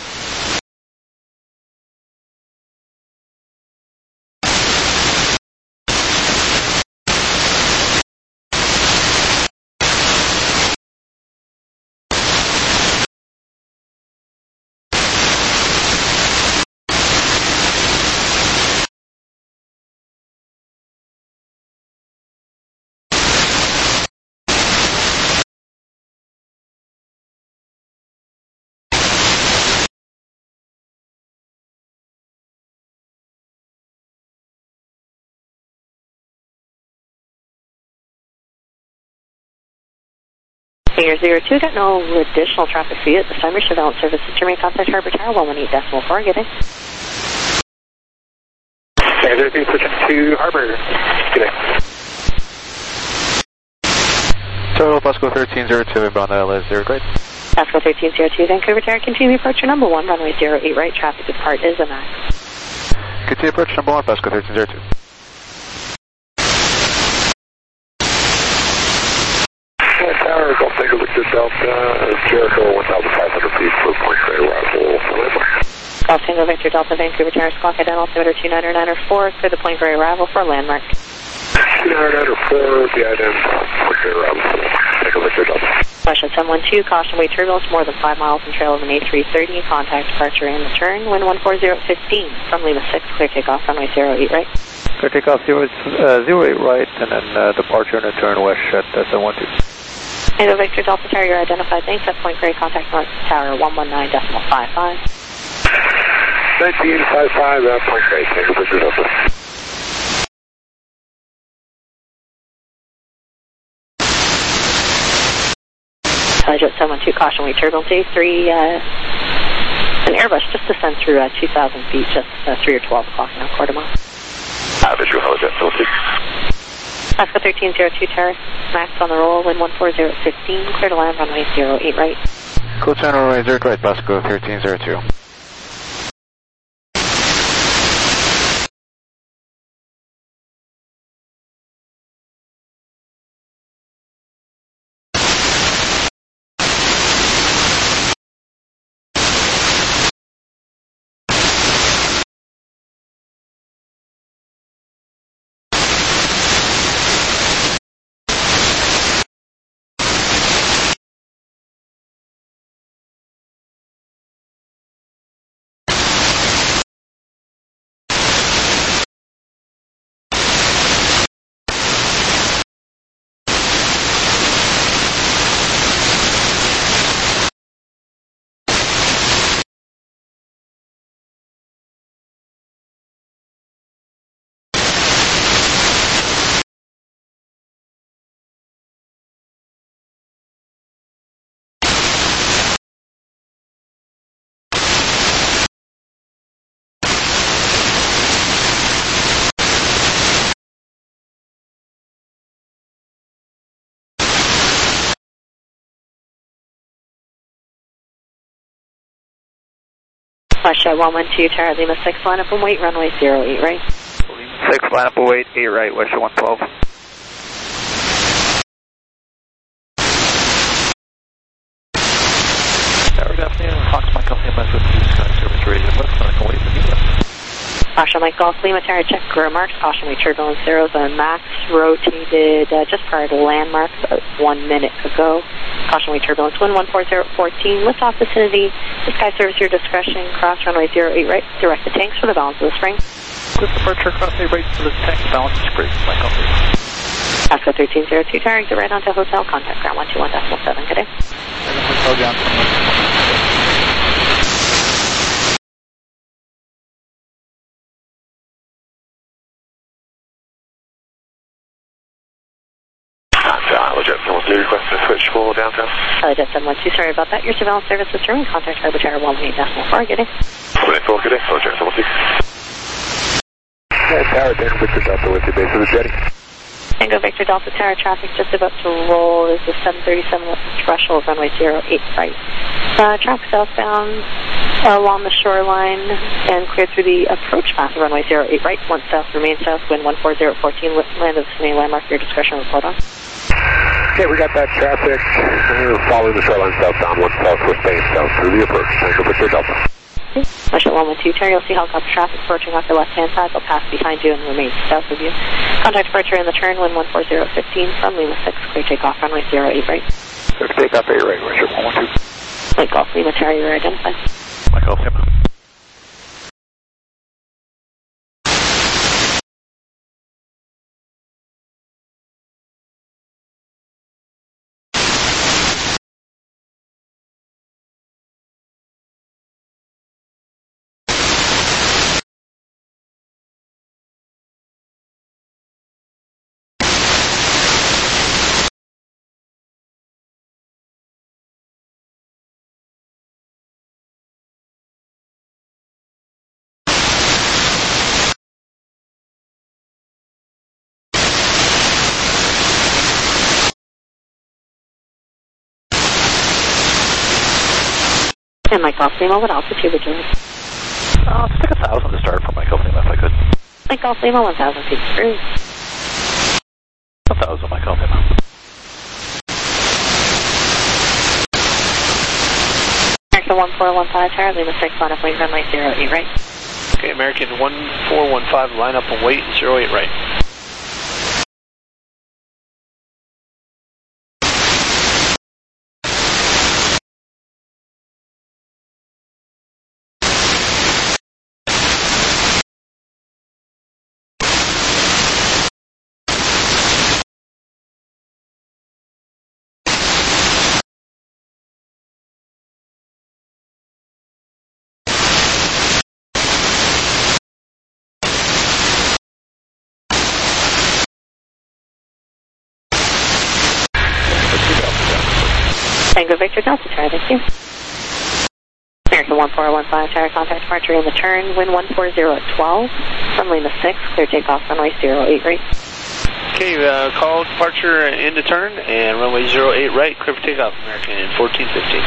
L: Stinger zero two, got no additional traffic for you at this time. Your surveillance services terminate contact Harbor Tower, one one eight decimal four, good day.
N: Stinger zero two, switching to Harbor. Good day.
K: Pasco thirteen zero two, inbound L A zero grade.
L: Pasco thirteen zero two, Vancouver Tower, continue approach number one, runway zero eight right, traffic depart is a max.
K: Continue approach number one, Pasco thirteen zero two.
E: Tower, go take a look at Delta, Jericho, one thousand five hundred feet for point grade arrival for landmark.
L: Golf Tango Victor Delta, Vancouver Tower, Squawk Identical, altimeter two nine nine four, clear the point grade arrival for landmark.
E: two nine nine four, the item, point grade arrival for landmark. Take a look at Delta.
L: Question seven one two, caution wait turbulence more than five miles and trail of an A three thirty, contact departure and return, wind one four zero fifteen, from Lima six, clear takeoff, runway zero eight right.
B: Clear takeoff zero, uh, zero eight right, and then uh, departure and return west at uh, seven one two.
L: Tango Victor Delta Tower, your identified link, set point grade, contact North Tower one one nine decimal five five.
E: nineteen five five, uh, point grade, Tango Victor Delta.
L: Jet seven one two, caution wait turbulence A three, uh, an Airbus just descend through uh, two thousand feet, just uh, three or twelve o'clock now, quarter mile.
A: Uh, visual Helijet seven six.
L: Pasco thirteen zero two, Terrace, max on the roll, wind one four zero fifteen, clear to land, runway zero eight right.
K: Clear to runway zero right, Pasco thirteen zero two.
L: Russia one one two, Tower Lima six, line up and wait, runway zero eight right.
M: Lima six, line up and wait, eight right, Western one twelve.
C: Tower, good afternoon. Fox, my company, I'm with you, Sky Service Radio, left, line up and wait for Lima.
L: Caution Mike Golf, Lima Tower, check remarks, caution wait turbulence zeros on max, rotated uh, just prior to landmark, about one minute ago. Caution wait turbulence, wind one four zero fourteen, lift off vicinity, the Sky Service your discretion, cross runway zero eight right, direct the tanks for the balance of the spring.
C: Quick departure, cross eight right for the tank, balance is great, my company.
L: Pasco thirteen zero two, Tower, exit right onto hotel, contact ground one two one decimal seven, good day.
C: Hotel ground.
A: Helijet seven one two, request to switch for downtown.
L: Helijet seven one two, sorry about that. Your surveillance service is through. Contact Harbor Tower one one eight decimal four, good day.
A: one eight four, good day. Helijet seven one two.
E: Yeah, Tower, Tango Victor Delta with your base of the jetty.
L: Tango Victor Delta Tower, traffic just about to roll is the seven thirty-seven threshold, runway zero eight right. Uh, traffic southbound along the shoreline and clear through the approach path of runway zero eight right. One south, remain south, wind one four zero fourteen, land of vicinity landmark, your discretion report on.
E: Okay, we got that traffic. We're following the shoreline southbound, one south, we're staying south through the approach. Tango Victor Delta.
L: Russia one one two, Terry, you'll see helicopter traffic approaching off your left-hand side. They'll pass behind you and remain south of you. Contact departure in the turn, wind one four zero fifteen from Lima six, clear takeoff, runway zero eight right.
E: Clear takeoff eight right, Russia one one two.
L: Lake Golf, Lima, Terry, you're identified.
C: Mike Golf, Lima.
L: And Mike Golf Lima, what altitude would you like?
K: Uh, let's take a thousand to start for Mike Golf Lima if I could.
L: Mike Golf Lima, one thousand feet through.
K: A thousand, Mike Golf Lima.
L: American one four one five, Tower, Lima six, line up weight, runway zero eight right.
O: Okay, American one four one five, line up and wait, zero eight right.
L: Tango Victor Delta, Tower, thank you. American one four one five, Tower, contact departure in the turn, wind one four zero at twelve, from Lima six, clear takeoff, runway zero eight right.
O: Okay, uh, call departure into turn, and runway zero eight right, clear for takeoff, American fourteen fifteen.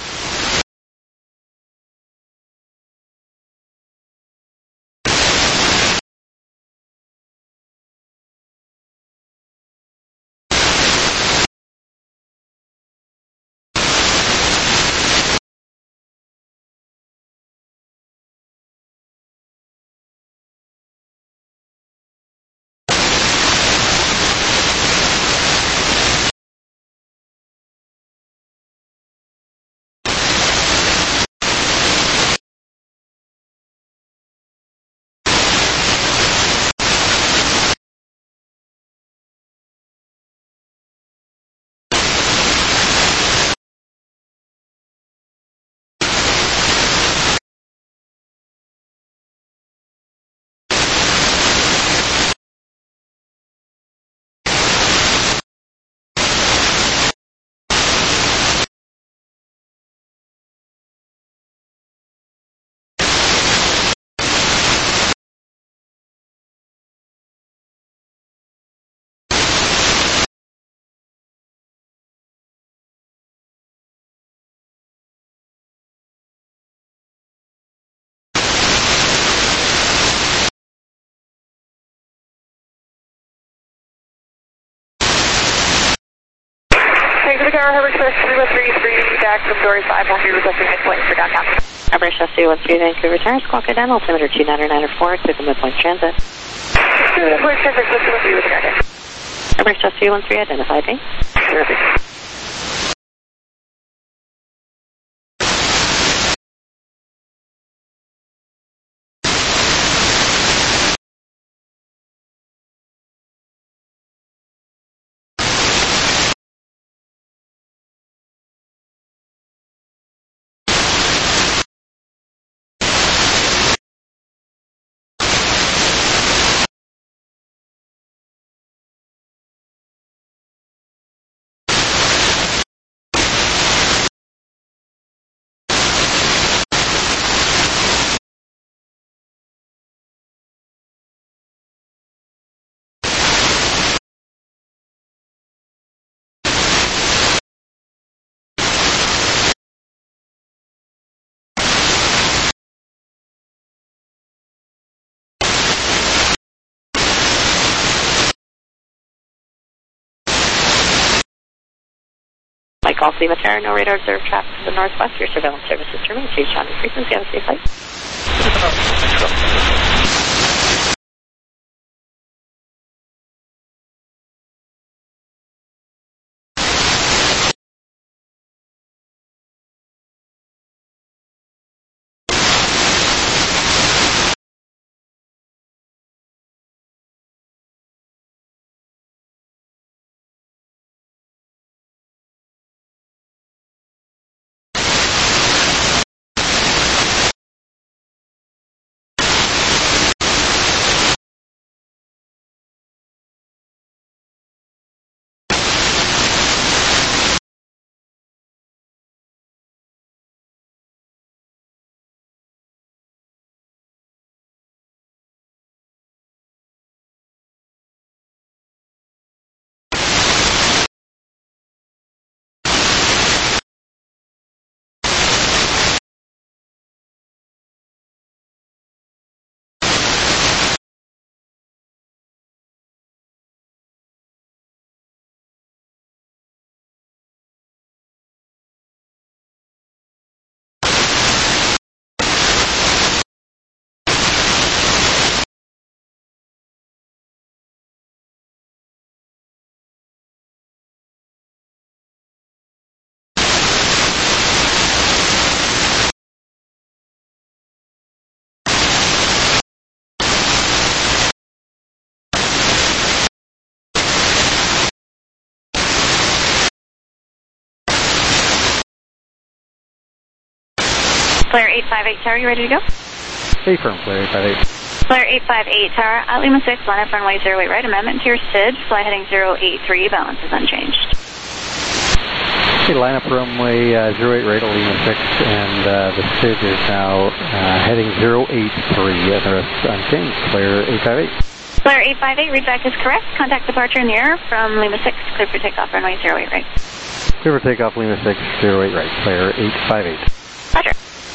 P: Tango to Tower, Harbor Express three one three three, back from Dory five one three, requesting midpoint for downtown.
L: Harbor Express three one three, Vancouver Tower, squawk it down, altimeter two nine nine four, clear for midpoint transit.
P: Midpoint transit, three one three with American.
L: Harbor Express three one three, identified me.
P: Terrific.
L: Mike Golf Lima Tower, no radar observed traffic to the northwest. Your surveillance services terminated. Change on frequency. Have a safe flight.
F: Flare eight five eight Tower, you ready to go?
Q: Stay firm, Flare eight five eight.
F: Flare eight five eight Tower, at Lima six, line up runway zero eight right, amendment to your S I D, fly heading zero eight three, balance is unchanged.
Q: Okay, line up runway uh, zero eight right at Lima six, and uh, the S I D is now uh, heading zero eight three, and the rest unchanged. Flare eight five eight.
F: Flare eight five eight, readback is correct. Contact departure in the air from Lima six, clear for takeoff, runway zero eight right.
Q: Clear for takeoff, Lima six, zero eight right, Flare eight five eight.
F: Roger.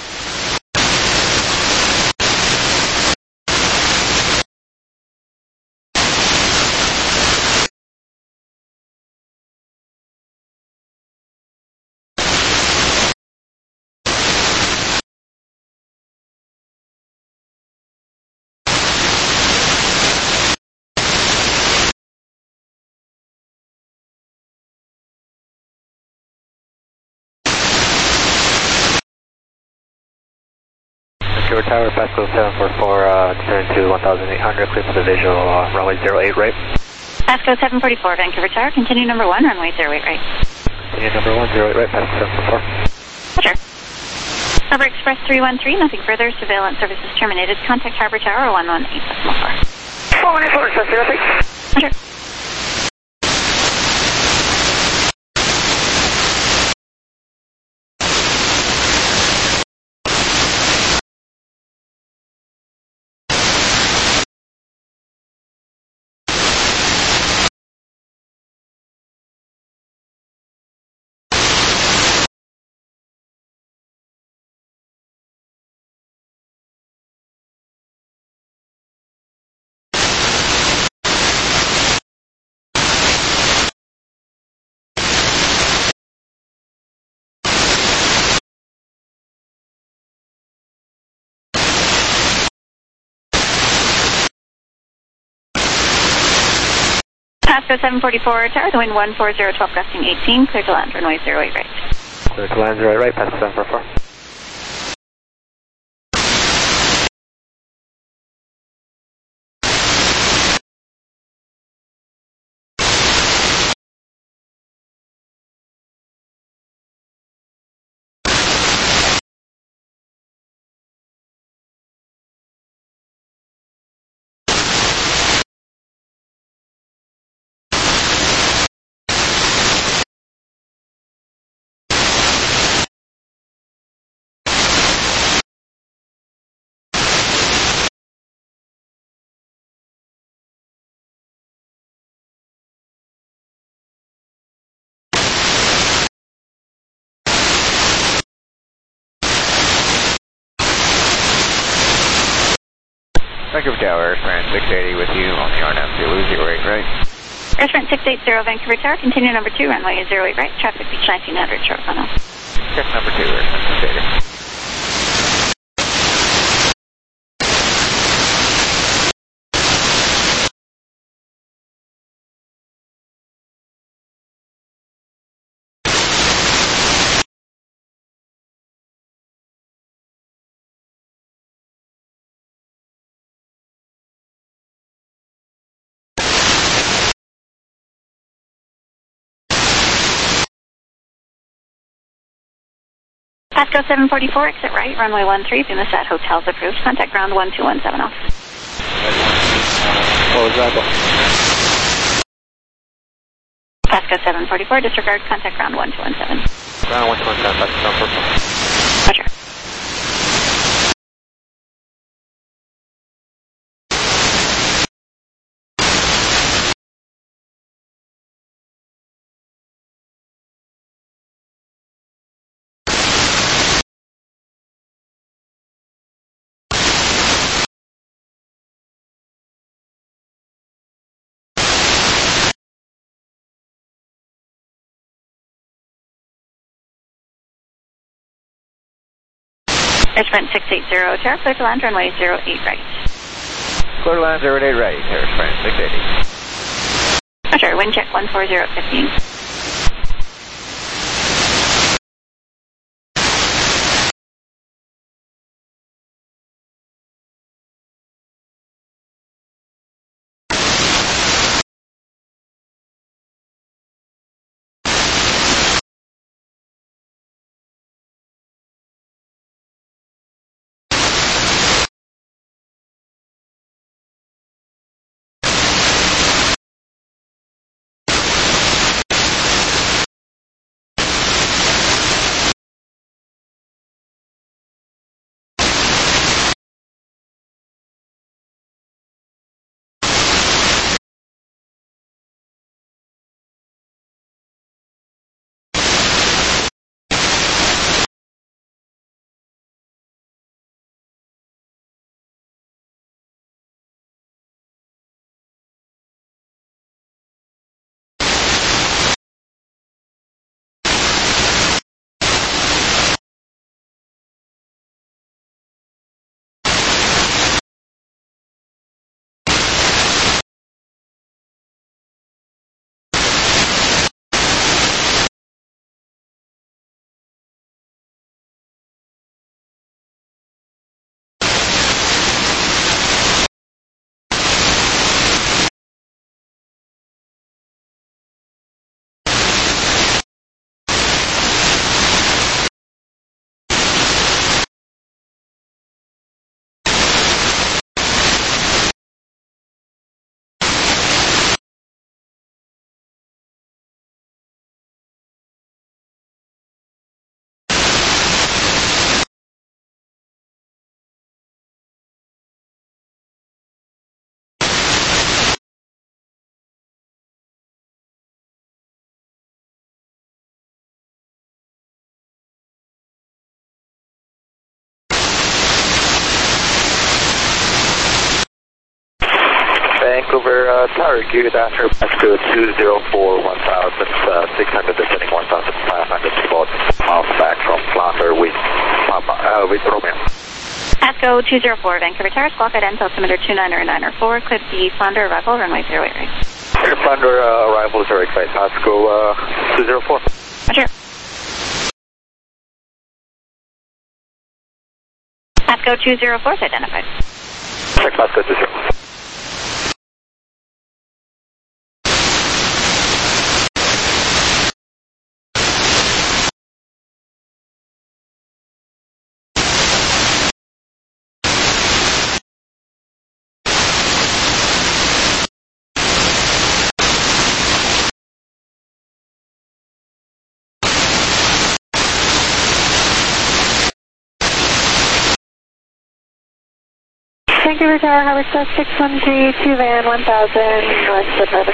R: Vancouver Tower, Pasco seven four four, uh, turn to one thousand eight hundred, clear for the visual, uh, runway zero eight right.
F: Pasco seven forty-four, Vancouver Tower, continue number one, runway zero eight right.
R: Continue number one, zero eight right, Pasco seven four four.
F: Roger. Harbor Express three one three, nothing further, surveillance services terminated. Contact Harbor Tower one one eight decimal four.
P: one one eight four, Express zero three.
F: Roger. Pasco seven forty-four, Tower, the wind one four zero twelve, gusting eighteen, clear to land, runway zero eight right.
R: Clear to land zero eight right, Pasco seven four four.
M: Vancouver Tower, Airfront six eighty with you on the R N F Zulu zero eight right.
F: Airfront six eighty, Vancouver Tower, continue number two, runway zero eight right, traffic beach nineteen hundred, short funnel.
M: Check number two, Airfront six eighty.
F: Pasco seven forty-four, exit right, runway one three, Bumasat Hotels approved. Contact ground one two one seven off.
R: What was that?
F: Pasco seven forty-four, disregard, contact ground one two one seven.
R: Ground one two one seven, Pasco seven forty-four.
F: Roger. Airfront six eighty, Tower, clear to land, runway zero eight right.
M: Clear to land zero eight right, Airfront six eighty.
F: Roger, wind check one four zero fifteen.
G: Vancouver uh, Tower, geared after Pasco two zero four, one thousand six hundred, descending one thousand five hundred, about miles back from Flounder with, uh, with Romeo.
F: Pasco two zero four, Vancouver Tower, squawk ident altimeter two nine nine four, clear the Flounder arrival, runway zero eight right.
G: Clear Flounder uh, arrival zero eight right, Pasco uh, two zero four.
F: Roger. Pasco two zero four is identified.
G: Check Pasco two zero four.
P: Vancouver Tower, Harbor Express six one three, two van one thousand, north of Harbor.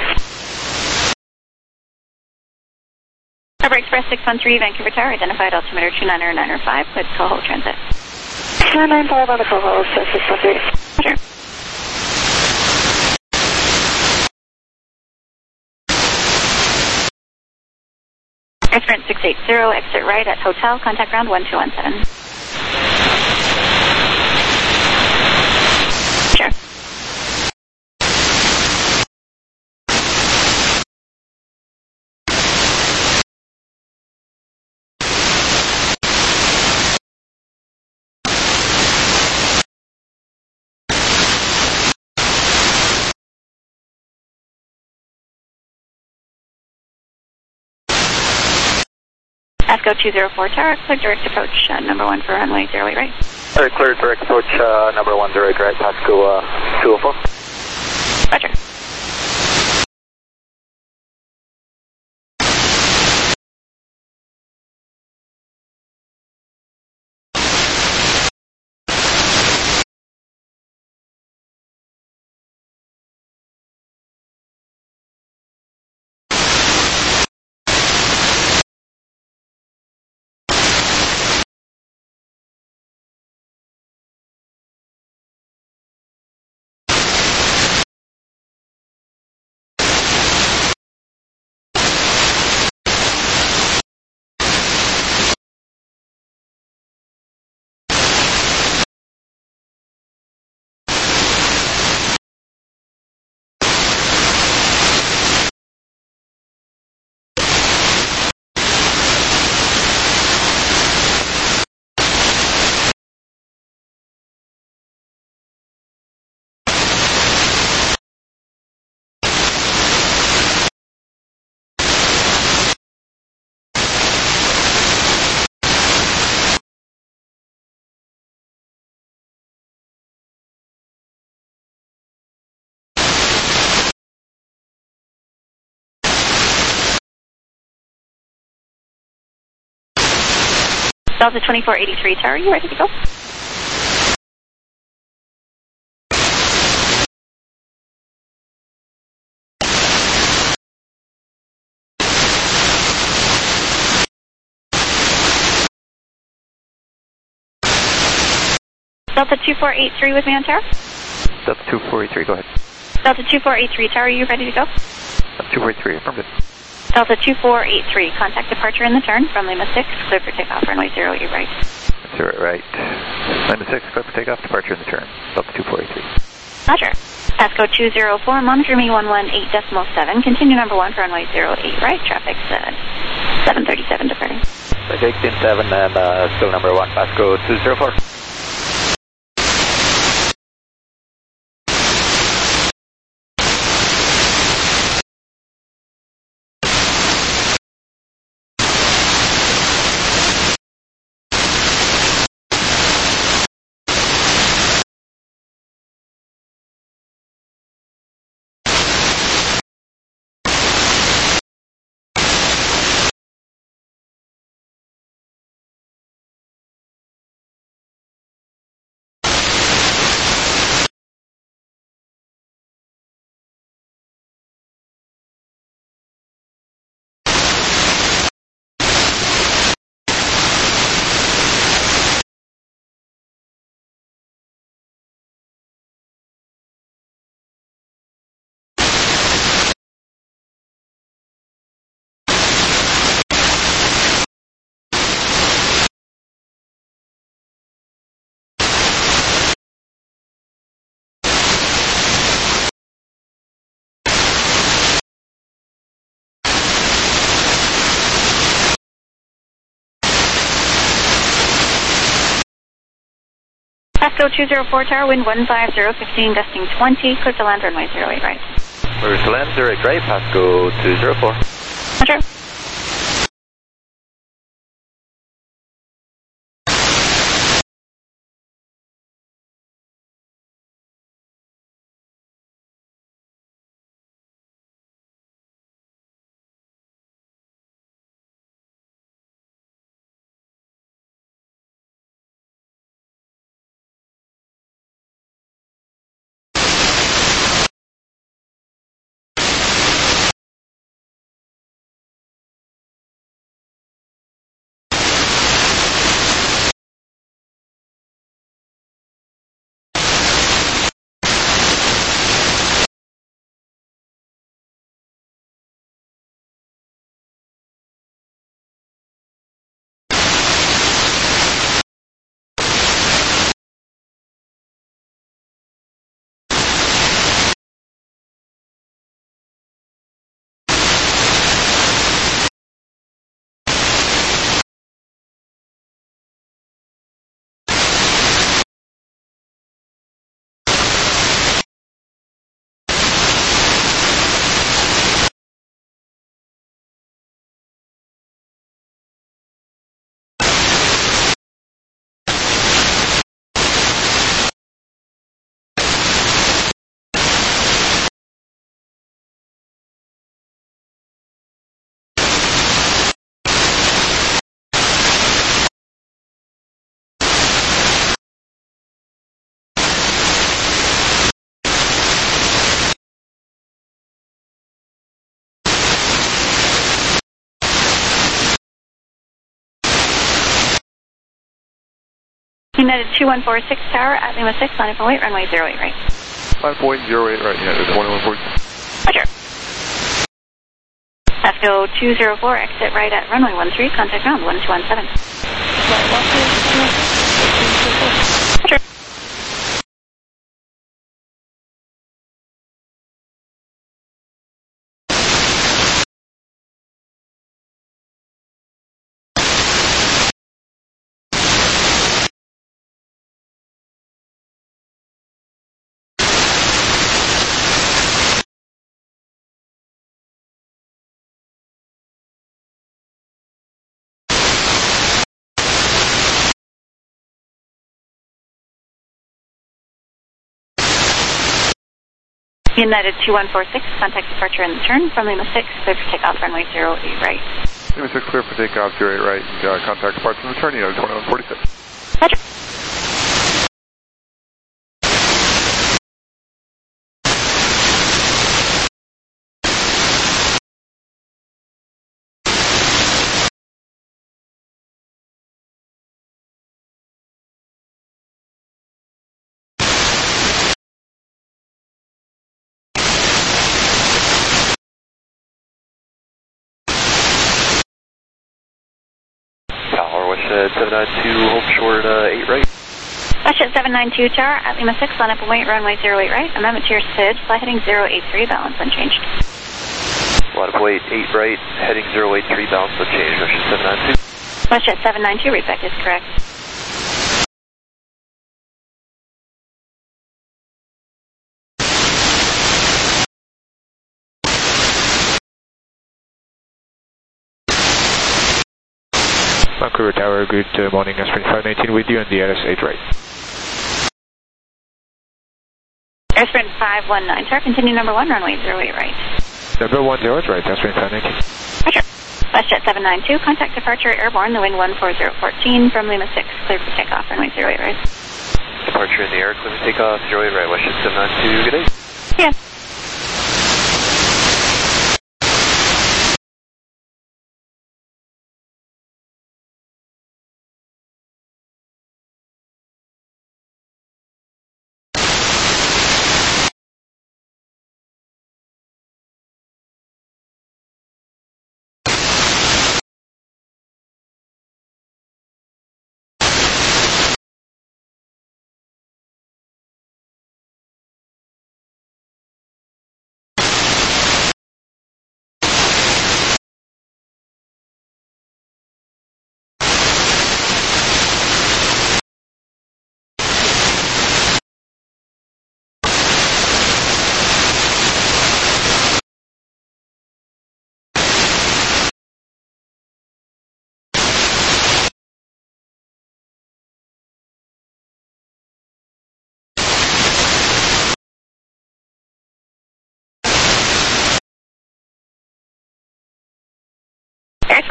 F: Harbor Express six one three, Vancouver Tower, identified altimeter two nine nine five, with Coho Transit.
P: nine nine five on the Coho, Express six one three.
F: Roger. Air six eight zero, exit right at hotel, contact ground one two one seven. Sure. Pasco two zero four Tower, clear direct approach, uh, number one for runway zero eight right.
G: All right, clear direct approach, uh, number one zero eight right, Pasco uh, two oh four.
F: Roger. Delta twenty-four eighty-three Tower, you ready to go? Delta two four eight three with me on tower?
B: Delta two four eight three, go ahead.
F: Delta two four eight three Tower, are you ready to go?
B: Delta two four eight three, affirmative.
F: Delta two four eight three, contact departure in the turn from Lima six, clear for takeoff, runway zero eight right.
B: zero eight right. Lima six, clear for takeoff, departure in the turn. Delta two four eight three.
F: Roger. Pasco two zero four, monitor me one one eight decimal seven, continue number one for runway zero eight right, traffic's uh, seven thirty-seven departing.
G: eighteen seven and uh, still number one, Pasco two zero four.
F: Pasco two zero four tower, wind one five zero, fifteen, gusting twenty, clear to land runway zero eight right.
M: Clear to land zero eight right, Pasco two zero four.
F: Roger. United two one four six tower at Lima six, line up and wait, runway zero eight right.
A: Line up and zero eight right, United one one four.
F: Roger. Pasco two zero four, exit right at runway one three, contact ground one two one seven. Roger. United two one four six, contact departure and turn from Lima six, clear for takeoff, runway zero eight right.
A: Lima six, clear for takeoff, zero eight right, uh, contact departure and return, United twenty-one forty-six.
F: Roger.
M: Tower, what's uh, seven nine two, home short uh, eight right.
F: Westjet seven nine two tower at Lima six, line up and wait, runway zero eight right. Amendment to your S I D, fly heading zero eight three, balance unchanged.
M: Line up wait, eight right, heading zero eight three, balance unchanged, Westjet seven nine two.
F: Westjet seven nine two, read back is correct.
E: Vancouver Tower, good uh, morning, Airspring five nineteen with you and the L S eight right.
F: Airspring five one nine, tower, continue number one, runway zero eight right.
E: Number one zero eight right, Airspring five nineteen.
F: Roger. Westjet seven nine two, contact departure airborne, the wind one four zero one four from Lima six, clear for takeoff, runway zero eight right.
M: Departure in the air, clear for takeoff, zero eight right, Westjet seven nine two, good day.
F: Yes.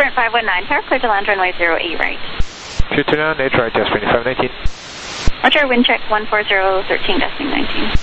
F: Sprint five one nine, tower clear to land runway zero eight right.
E: two two nine, eight right, descending five nineteen.
F: Roger, wind check one four zero one three, descending nineteen.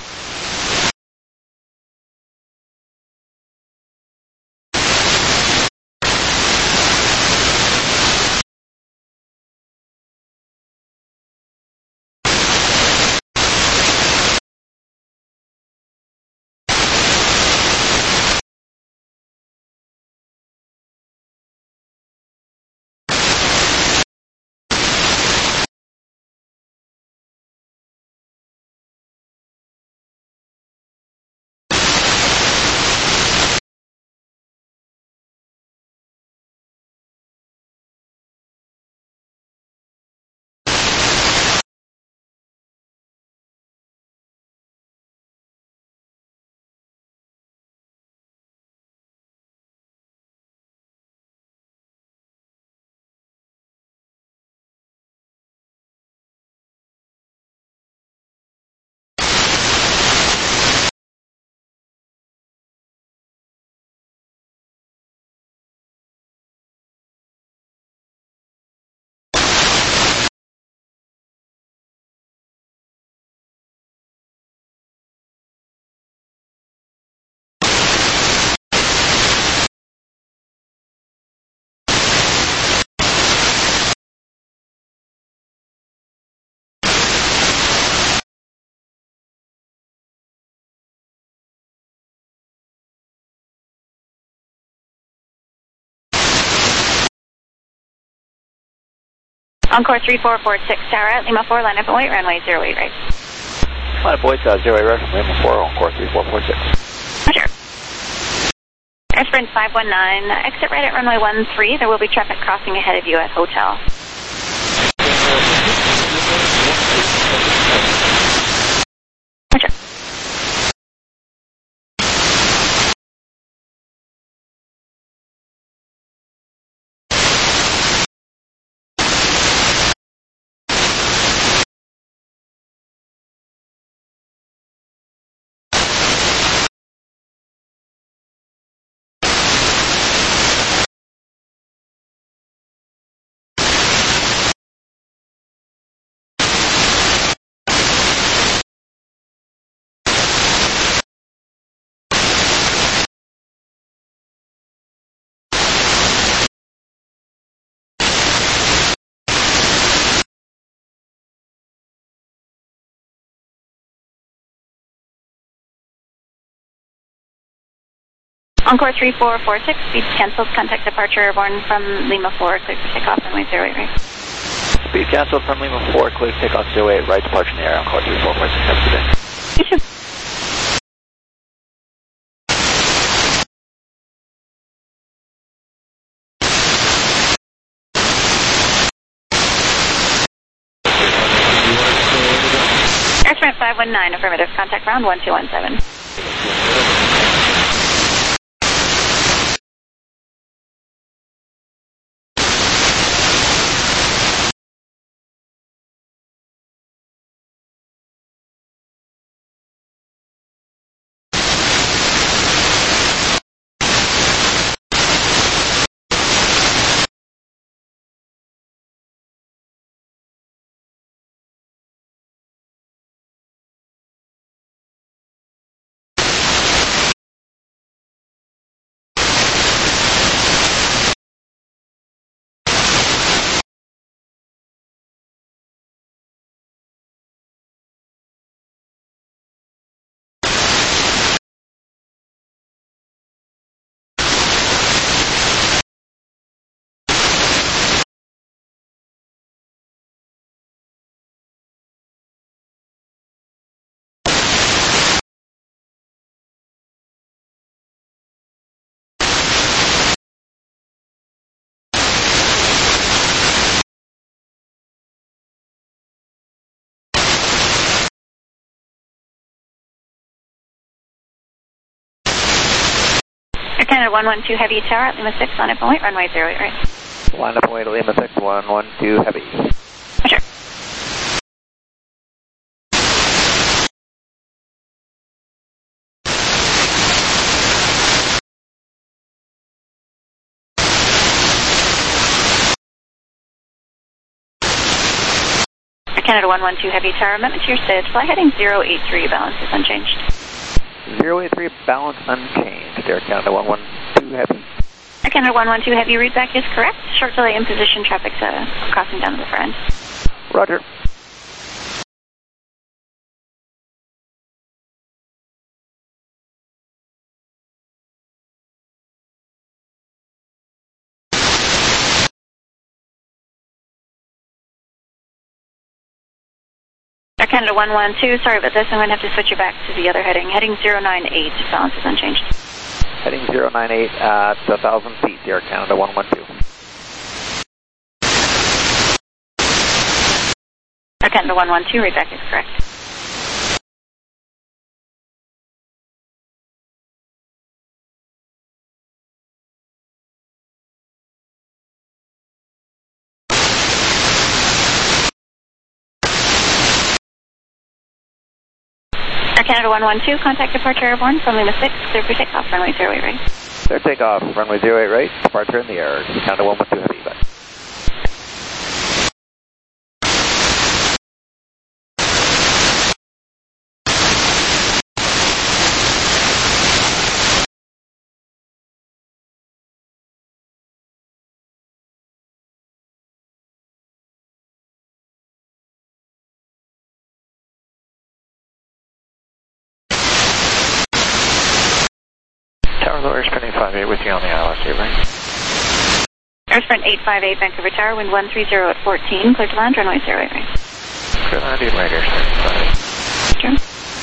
F: Encore three four four six, tower at Lima four, line up and wait, runway zero eight right.
C: Line up wait, uh, zero eight right from Lima four, Encore three four four six.
F: Roger. Air Sprint five one nine, exit right at runway one three, there will be traffic crossing ahead of you at hotel. Roger. Encore three four four six, speed cancelled, contact departure airborne from Lima four, clear for takeoff, runway zero eight right.
C: Speed cancelled from Lima four, clear to takeoff zero eight right, departure in the air, Encore three four four six, have a good day.
F: You too. Air Sprint five one nine, affirmative, contact ground one two one seven. Air Canada one one two Heavy, tower at Lima six, line up and wait, runway zero eight right.
C: Line up and wait, Lima six, one one two Heavy.
F: Roger. Canada one one two Heavy Tower, amendment to your S I D, fly heading zero eight three, balance is unchanged.
C: zero eight three, balance unchanged, Air Canada one one two Heavy.
F: Air Canada one one two Heavy, readback is correct. Short delay in position, traffic's uh, crossing down to the far end.
C: Roger.
F: Air Canada one one two, sorry about this, I'm going to have to switch you back to the other heading. Heading zero nine eight, balance is unchanged.
C: Heading zero nine eight at one thousand feet, Air Canada one one two.
F: Air Canada one one two, readback is correct. Air Canada one one two, contact departure airborne from Lima six, clear for takeoff, runway zero eight right.
C: Clear takeoff, runway zero eight right, departure in the air, Canada one one two Heavy, bye. Tower Lower, spinning five eight with you on the I L S, right?
F: Airsprint eight five eight, Vancouver Tower, wind one three zero at fourteen, clear to land, runway zero eight right.
C: Clear to land, right, Airsprint five eight.
F: Sure.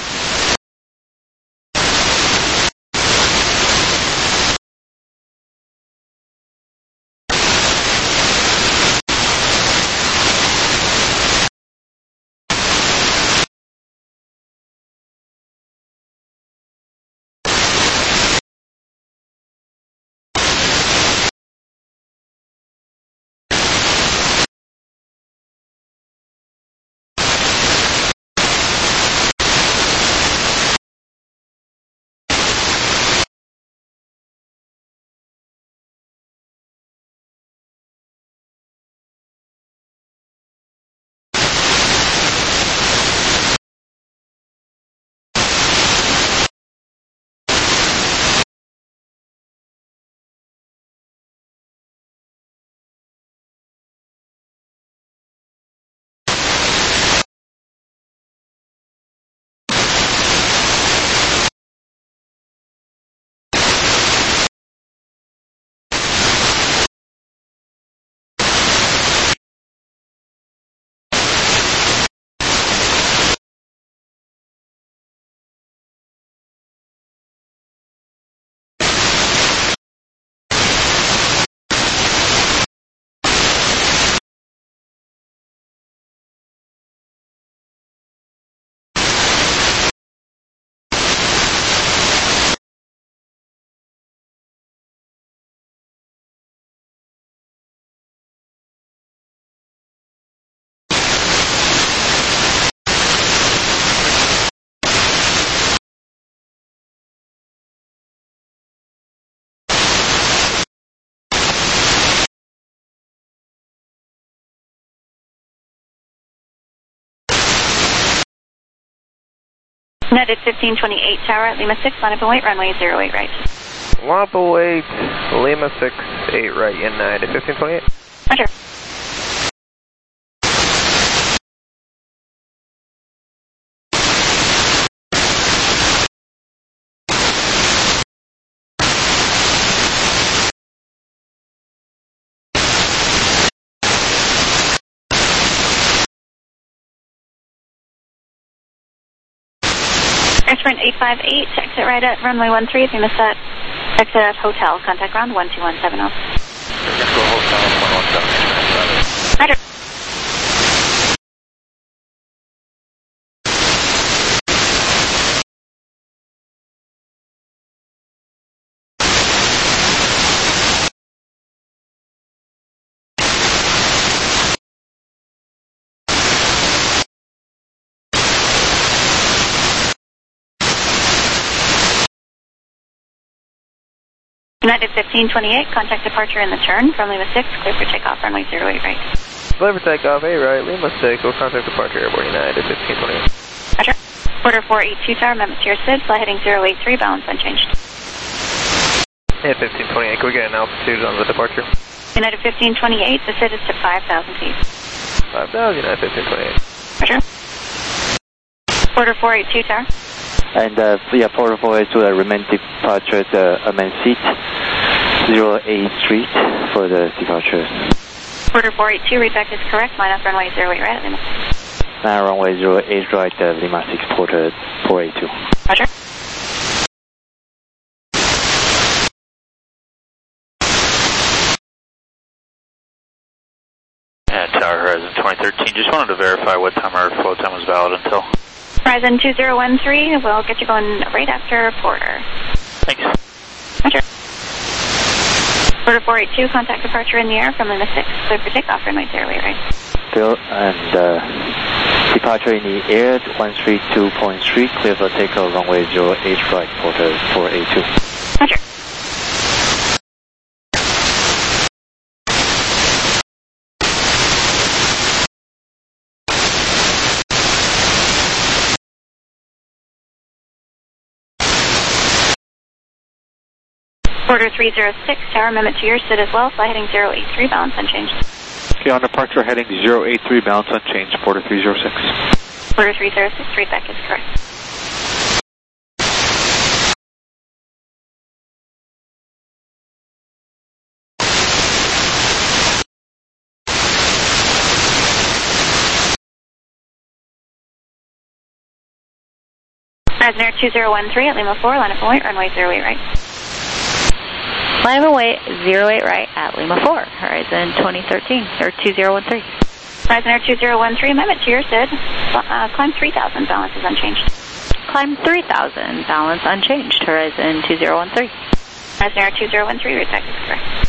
F: United fifteen twenty-eight Tower at Lima six, line up and wait, runway zero eight right.
C: Line up and wait, Lima six, eight right, United fifteen twenty-eight.
F: Roger. Airsprint eight five eight, exit right at runway one three, if you missed that. Exit at hotel, contact ground one two one seven zero.
K: Hotel one one seven.
F: Roger. United fifteen twenty-eight, contact departure in the turn from Lima six, clear for takeoff, runway zero eight right.
B: Clear for takeoff, eight right, Lima six, we'll contact departure airborne United fifteen twenty-eight.
F: Roger. Order four eight two tower, amendment to your S I D, fly heading zero eight three, balance unchanged.
B: Yeah, fifteen twenty-eight, can we get an altitude on the departure?
F: United fifteen twenty-eight, the S I D is to five thousand feet.
B: five thousand, United fifteen twenty-eight.
F: Roger. Order four eight two tower.
S: And uh, yeah, Porter four eight two, uh, remain departure at uh, main seat, zero eight three for the departure.
F: Order four eight two, readback is correct, line up runway zero eight right at Lima six.
S: Now runway zero eight right, uh, Lima six, Porter four eight two.
F: Roger.
K: And Tower Horizon twenty thirteen, just wanted to verify what time our flow time was valid until.
F: Horizon two zero one three, we'll get you going right after Porter.
K: Thanks.
F: Roger. Order four eight two, contact departure in the air from Lima six, clear for takeoff, runway zero eight right.
S: Phil, and uh, departure in the air, one three two point three, clear for takeoff, runway zero eight right, Porter four eight two.
F: Roger. Order three zero six, tower, amendment to your S I D as well, fly heading zero eight three, balance unchanged.
N: Okay, on departure heading zero eight three, balance unchanged, Porter three zero six.
F: Order three zero six, readback is correct. Horizon Air two zero one three at Lima four, line up and wait, runway zero eight right.
T: Line of wait, zero eight right at Lima four, Horizon twenty thirteen, or two zero one three.
F: Horizon Air two zero one three, amendment to your S I D, uh, climb three thousand, balance is unchanged.
T: Climb three thousand, balance unchanged, Horizon two zero one three.
F: Horizon Air two zero one three, readback is correct.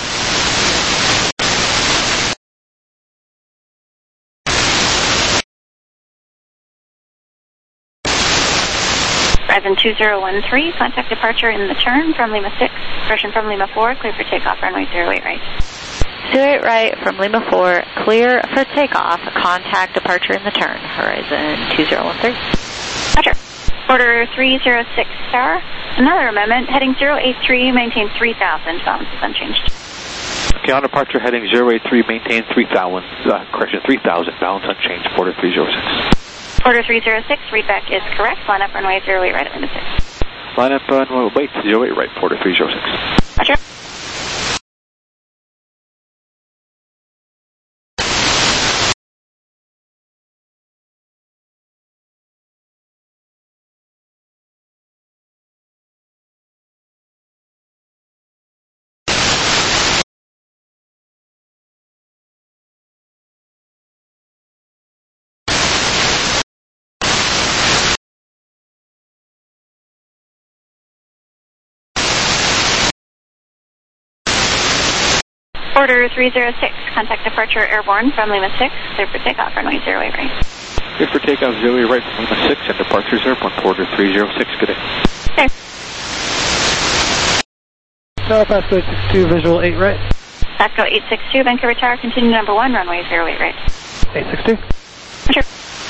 F: Horizon two zero one three, contact departure in the turn from Lima six, correction from Lima four, clear for takeoff, runway zero eight right.
T: zero eight right from Lima four, clear for takeoff, contact departure in the turn, Horizon two zero one three.
F: Roger. Order three zero six, tower, another amendment, heading zero eight three, maintain three thousand, balance is unchanged.
N: Okay, on departure heading zero eight three, maintain three thousand, uh, correction, three thousand, balance unchanged, Porter three zero six.
F: Order three zero six, readback is correct, line up runway zero eight right at Lima six.
N: Line up runway, wait, zero eight right, Porter three zero six.
F: Roger. Order three zero six, contact departure airborne from Lima six, clear for takeoff, runway zero eight right.
N: Clear for takeoff, zero eight right from Lima six, and departures airborne, Porter three zero six, good day.
F: Okay.
B: Tower, Pasco eight six two, visual eight right.
F: Pasco eight six two, Vancouver Tower, continue number one, runway zero eight right.
B: eight six two.
F: Roger.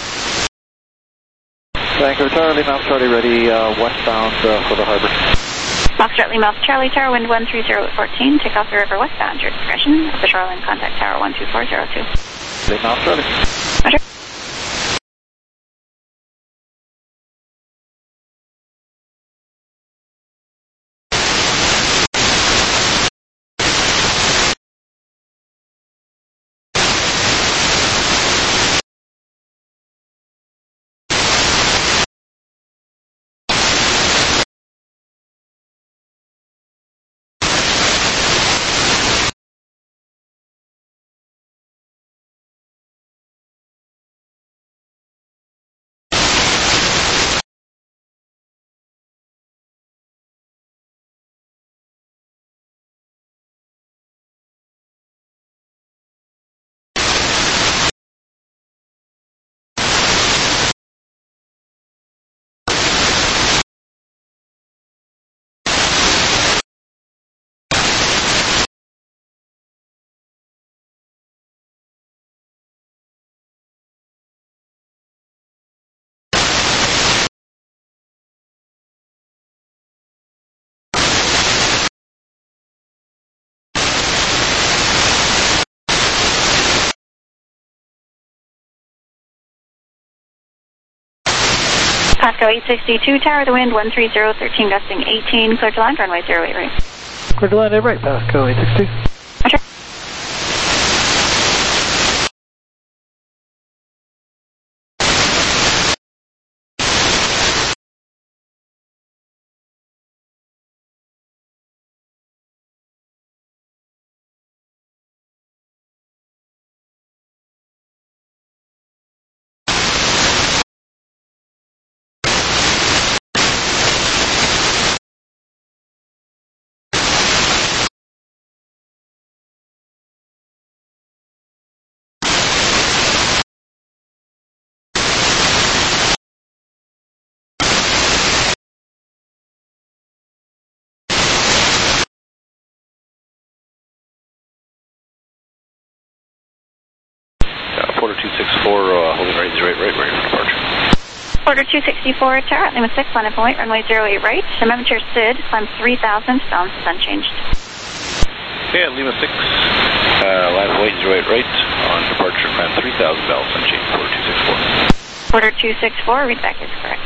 S: Vancouver Tower, Lima Charlie ready, uh, westbound uh, for the harbor.
F: Foxtrot Lima Charlie Tower, wind one three zero fourteen, take off the river westbound, your discretion, at the shoreline, contact tower one two four zero two.
S: Lima Charlie.
F: Roger. Pasco eight sixty-two, tower, the wind one three zero, thirteen gusting eighteen, clear to land, runway zero eight right.
B: Clear to land eight right, Pasco eight sixty-two.
F: Roger.
K: Porter two sixty-four, uh, holding right, zero eight right, ready for departure.
F: Porter two sixty-four, tower at Lima six, line up and wait, runway zero eight right. Altimeter S I D, climb three thousand, balance is unchanged.
K: Okay, at Lima six, uh, line up and wait, zero eight right, on departure, climb three thousand, balance unchanged, Porter two sixty-four.
F: Porter two sixty-four, readback is correct.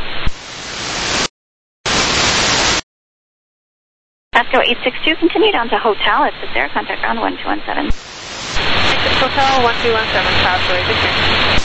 F: Pasco eight six two, continue down to Hotel, it's there, contact ground one two one seven.
P: Hotel one two one seven, Pasco eight six two.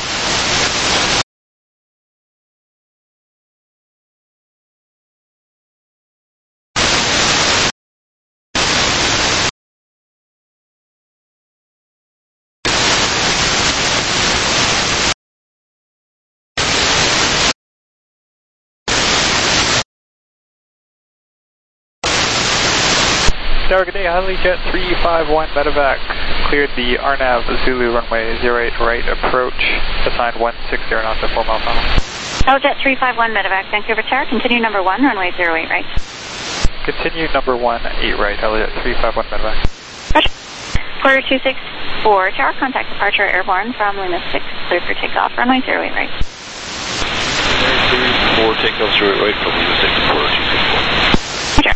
B: Tower, good day, HeliJet three five one medevac. Cleared the R NAV Zulu runway zero eight right approach, assigned one six zero knots at four mile final.
F: HeliJet three five one medevac, Vancouver Tower, continue number one, runway zero eight right.
B: Continue number one, eight right, HeliJet three five one medevac.
F: Roger. Porter two six four, tower, contact departure airborne from Lima six, cleared for takeoff, runway zero eight right.
K: Four takeoff, zero eight right, from Lima six, Porter two sixty-four.
F: Roger.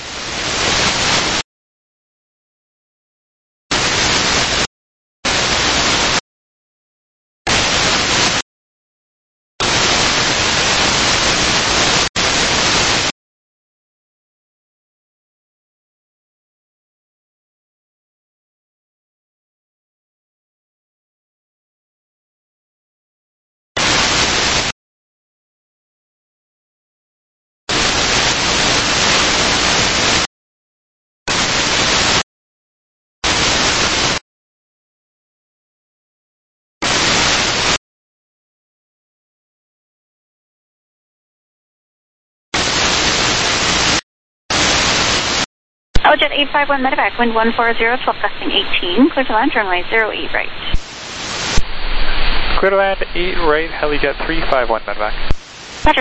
F: HeliJet eight five one medevac, wind one four zero, twelve gusting eighteen, clear to land, runway zero eight right.
B: Clear to land eight right, HeliJet three five one medevac.
F: Roger.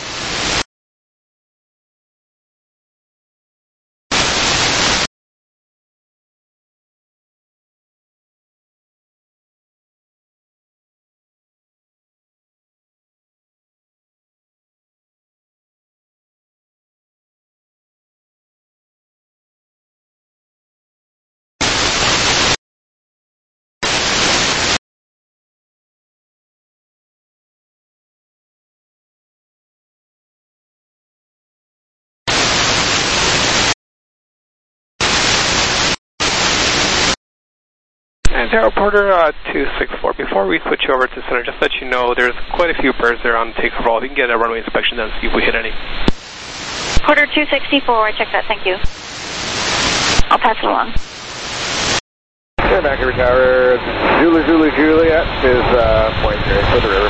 U: And Tower Porter uh, two sixty-four, before we switch you over to center, just let you know there's quite a few birds there on takeoff roll. We can get a runway inspection done and see if we hit any.
F: Porter two sixty-four, check that, thank you. I'll pass it along.
E: Okay, Vancouver Tower, Zulu Zulu Juliet is uh, point zero for the river.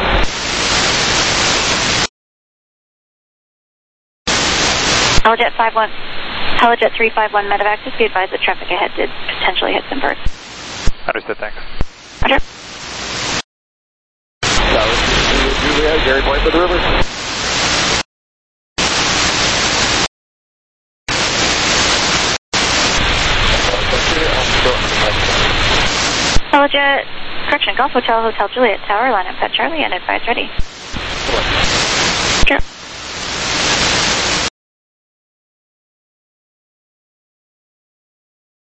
F: HeliJet five one, HeliJet three five one medevac, just be advised that traffic ahead did potentially hit some birds.
B: Understood, thanks.
F: Roger.
E: Tower Zulu Juliet, Gary Point for the river.
F: HeliJet, correction, Golf Hotel, Hotel Juliet Tower, line up at Charlie and advise ready. Sure.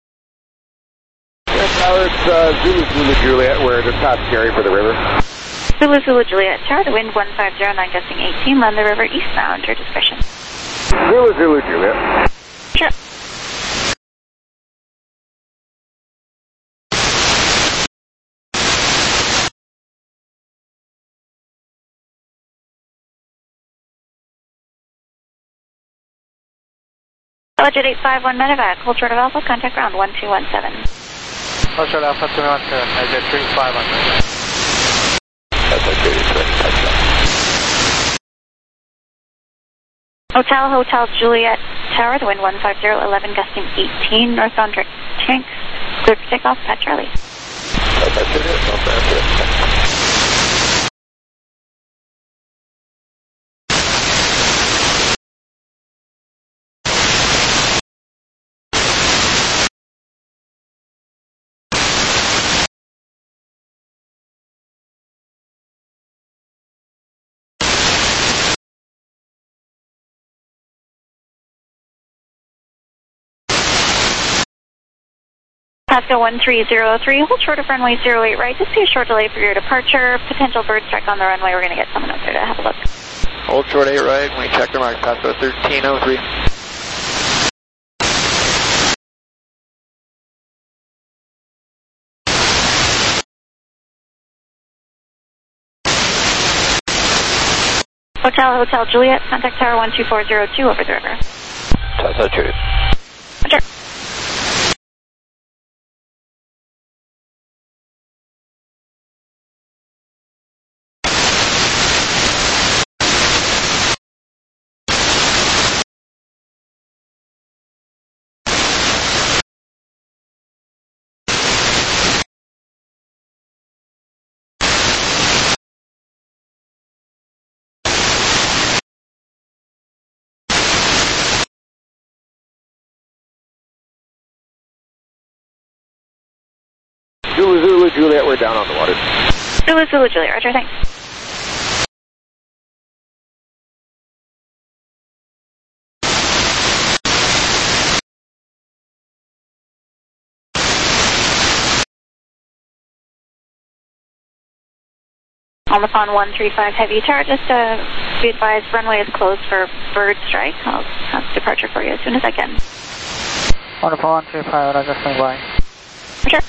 E: Tower, it's uh, Zulu Zulu Juliet, we're just past Gary for the river.
F: Zulu Zulu Juliet Tower, the wind one five zero nine gusting eighteen, land the river eastbound, your discretion.
E: Zulu Zulu Juliet.
F: Sure. Budget eight five one medevac, hold short of Alpha, contact ground one two one seven.
B: Hold short Alpha two one seven, I get three five on medevac.
G: That's okay, it's ready, touchdown.
F: Hotel Hotel Juliet Tower, the wind one five zero, eleven gusting eighteen, northbound direct tanks, clear for takeoff, Pat Charlie.
G: That's it, no faster.
F: Pasco one three zero three, hold short of runway zero eight right, just see a short delay for your departure, potential bird strike on the runway, we're going to get someone up there to have a look.
M: Hold short eight right, we check the mark, Pasco thirteen oh three.
F: Hotel Hotel Juliet, contact tower one two four zero two over the river.
G: That's okay.
F: Roger.
E: Zulu Zulu Juliet, we're down on the water.
F: Zulu Zulu Juliet, roger, thanks. Omicron one three five heavy tower, just uh, be advised runway is closed for bird strike. I'll have departure for you as soon as I can.
B: Wonderful, one three five, I'll just swing by.
F: Sure.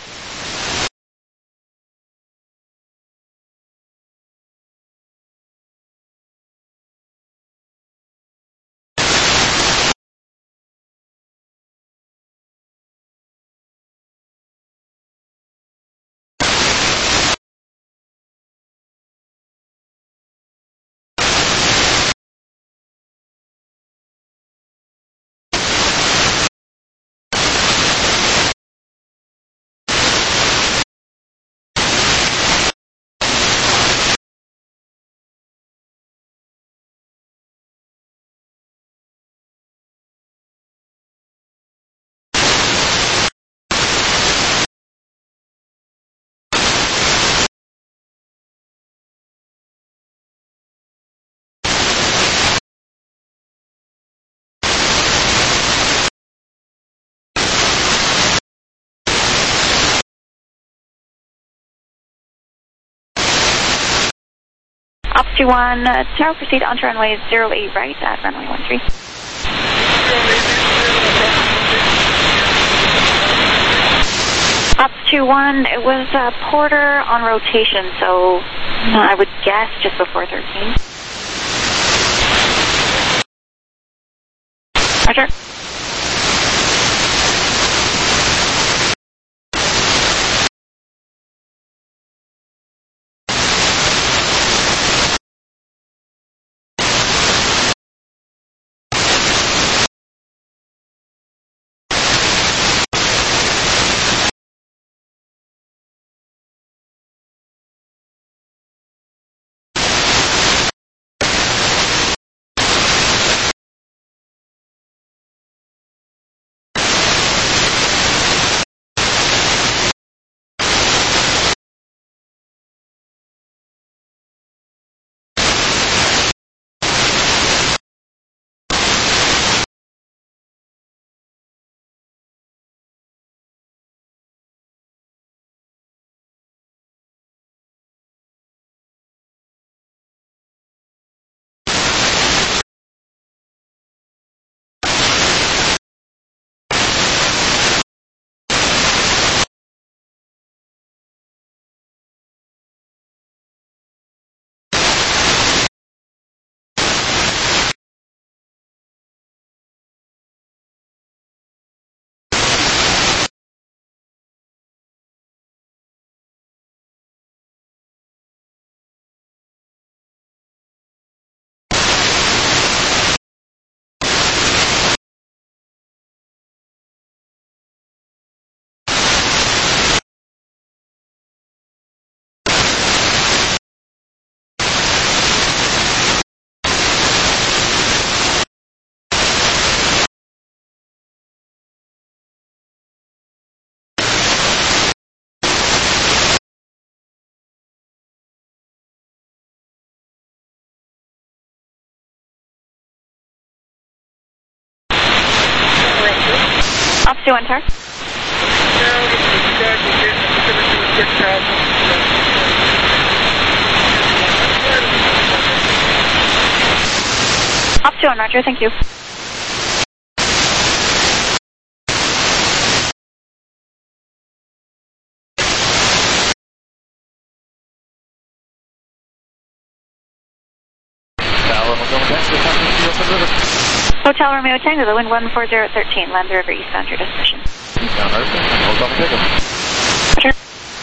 F: Ops two one, uh, tower proceed onto runway zero eight right at runway one three. Ops two one, it was uh, Porter on rotation, so uh, I would guess just before thirteen. Roger. two one Tower. Up two one, Roger, thank you. Hotel Romeo Tango, the wind one four zero one three, land the river eastbound your destination.
B: Eastbound river, hold on, take them.
F: Roger.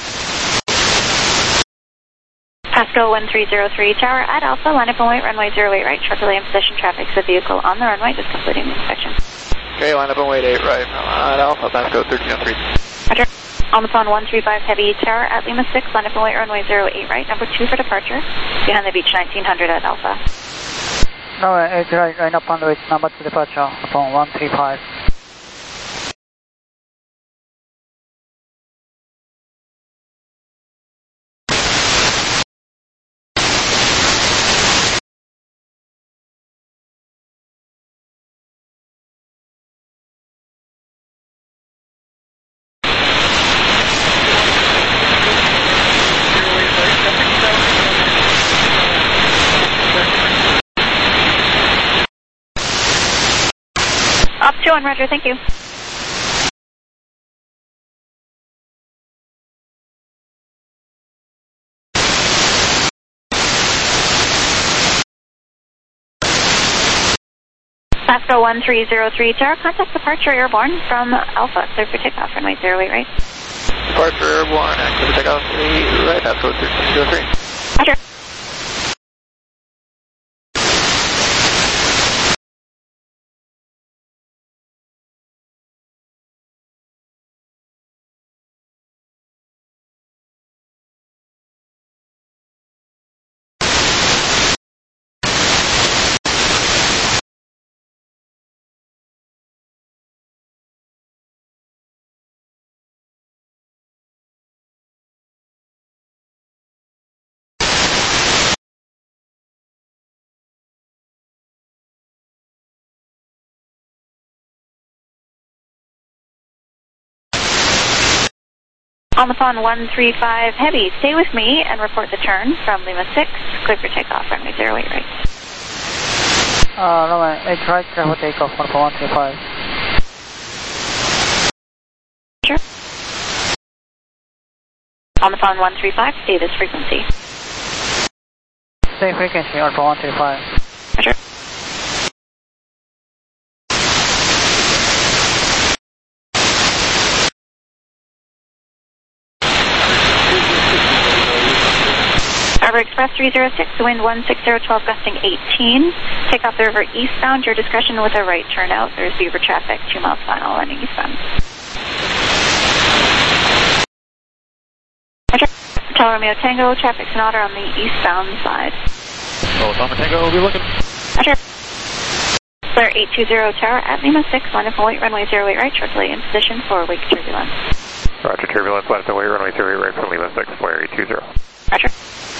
F: Pasco one three zero three, Tower at Alpha, line up and wait, runway zero eight right, short delay in position, traffic's the vehicle on the runway, just completing the inspection.
C: Okay, line up and wait eight right, at Alpha, Pasco thirteen oh three.
F: Roger. On the phone one three five Heavy, Tower at Lima six, line up and wait, runway zero eight right, number two for departure, behind the beach nineteen hundred at Alpha.
H: Runway eight right, line up on the way, number two departure, upon one three five.
F: Up two one, Roger, thank you. Pasco one three zero three, Tower, contact departure airborne from Alpha, clear for takeoff, runway zero eight right.
C: Departure airborne, clear for takeoff, eight right, Pasco thirteen oh three.
F: Roger. On the phone one three five Heavy, stay with me and report the turn from Lima six, clear for takeoff, runway zero eight right.
H: Uh, runway eight right, clear for takeoff, on one three five.
F: Sure. On the phone one three five, stay this frequency.
H: Stay frequency, on one three five.
F: Roger. River Express three zero six, wind one six zero one two, gusting eighteen. Take off the river eastbound, your discretion with a right turnout. There's Beaver traffic, two miles final, landing eastbound. Roger. Hotel Romeo Tango, traffic Sonata on the eastbound side.
B: Oh, Tom Tango, we'll be looking.
F: Roger. Clear eight two zero, Tower at Lima six, line up and wait, runway zero eight right, short delay in position for wake turbulence.
V: Roger, turbulence, line up and wait, runway zero eight right from Lima six, flare eight two zero.
F: Roger.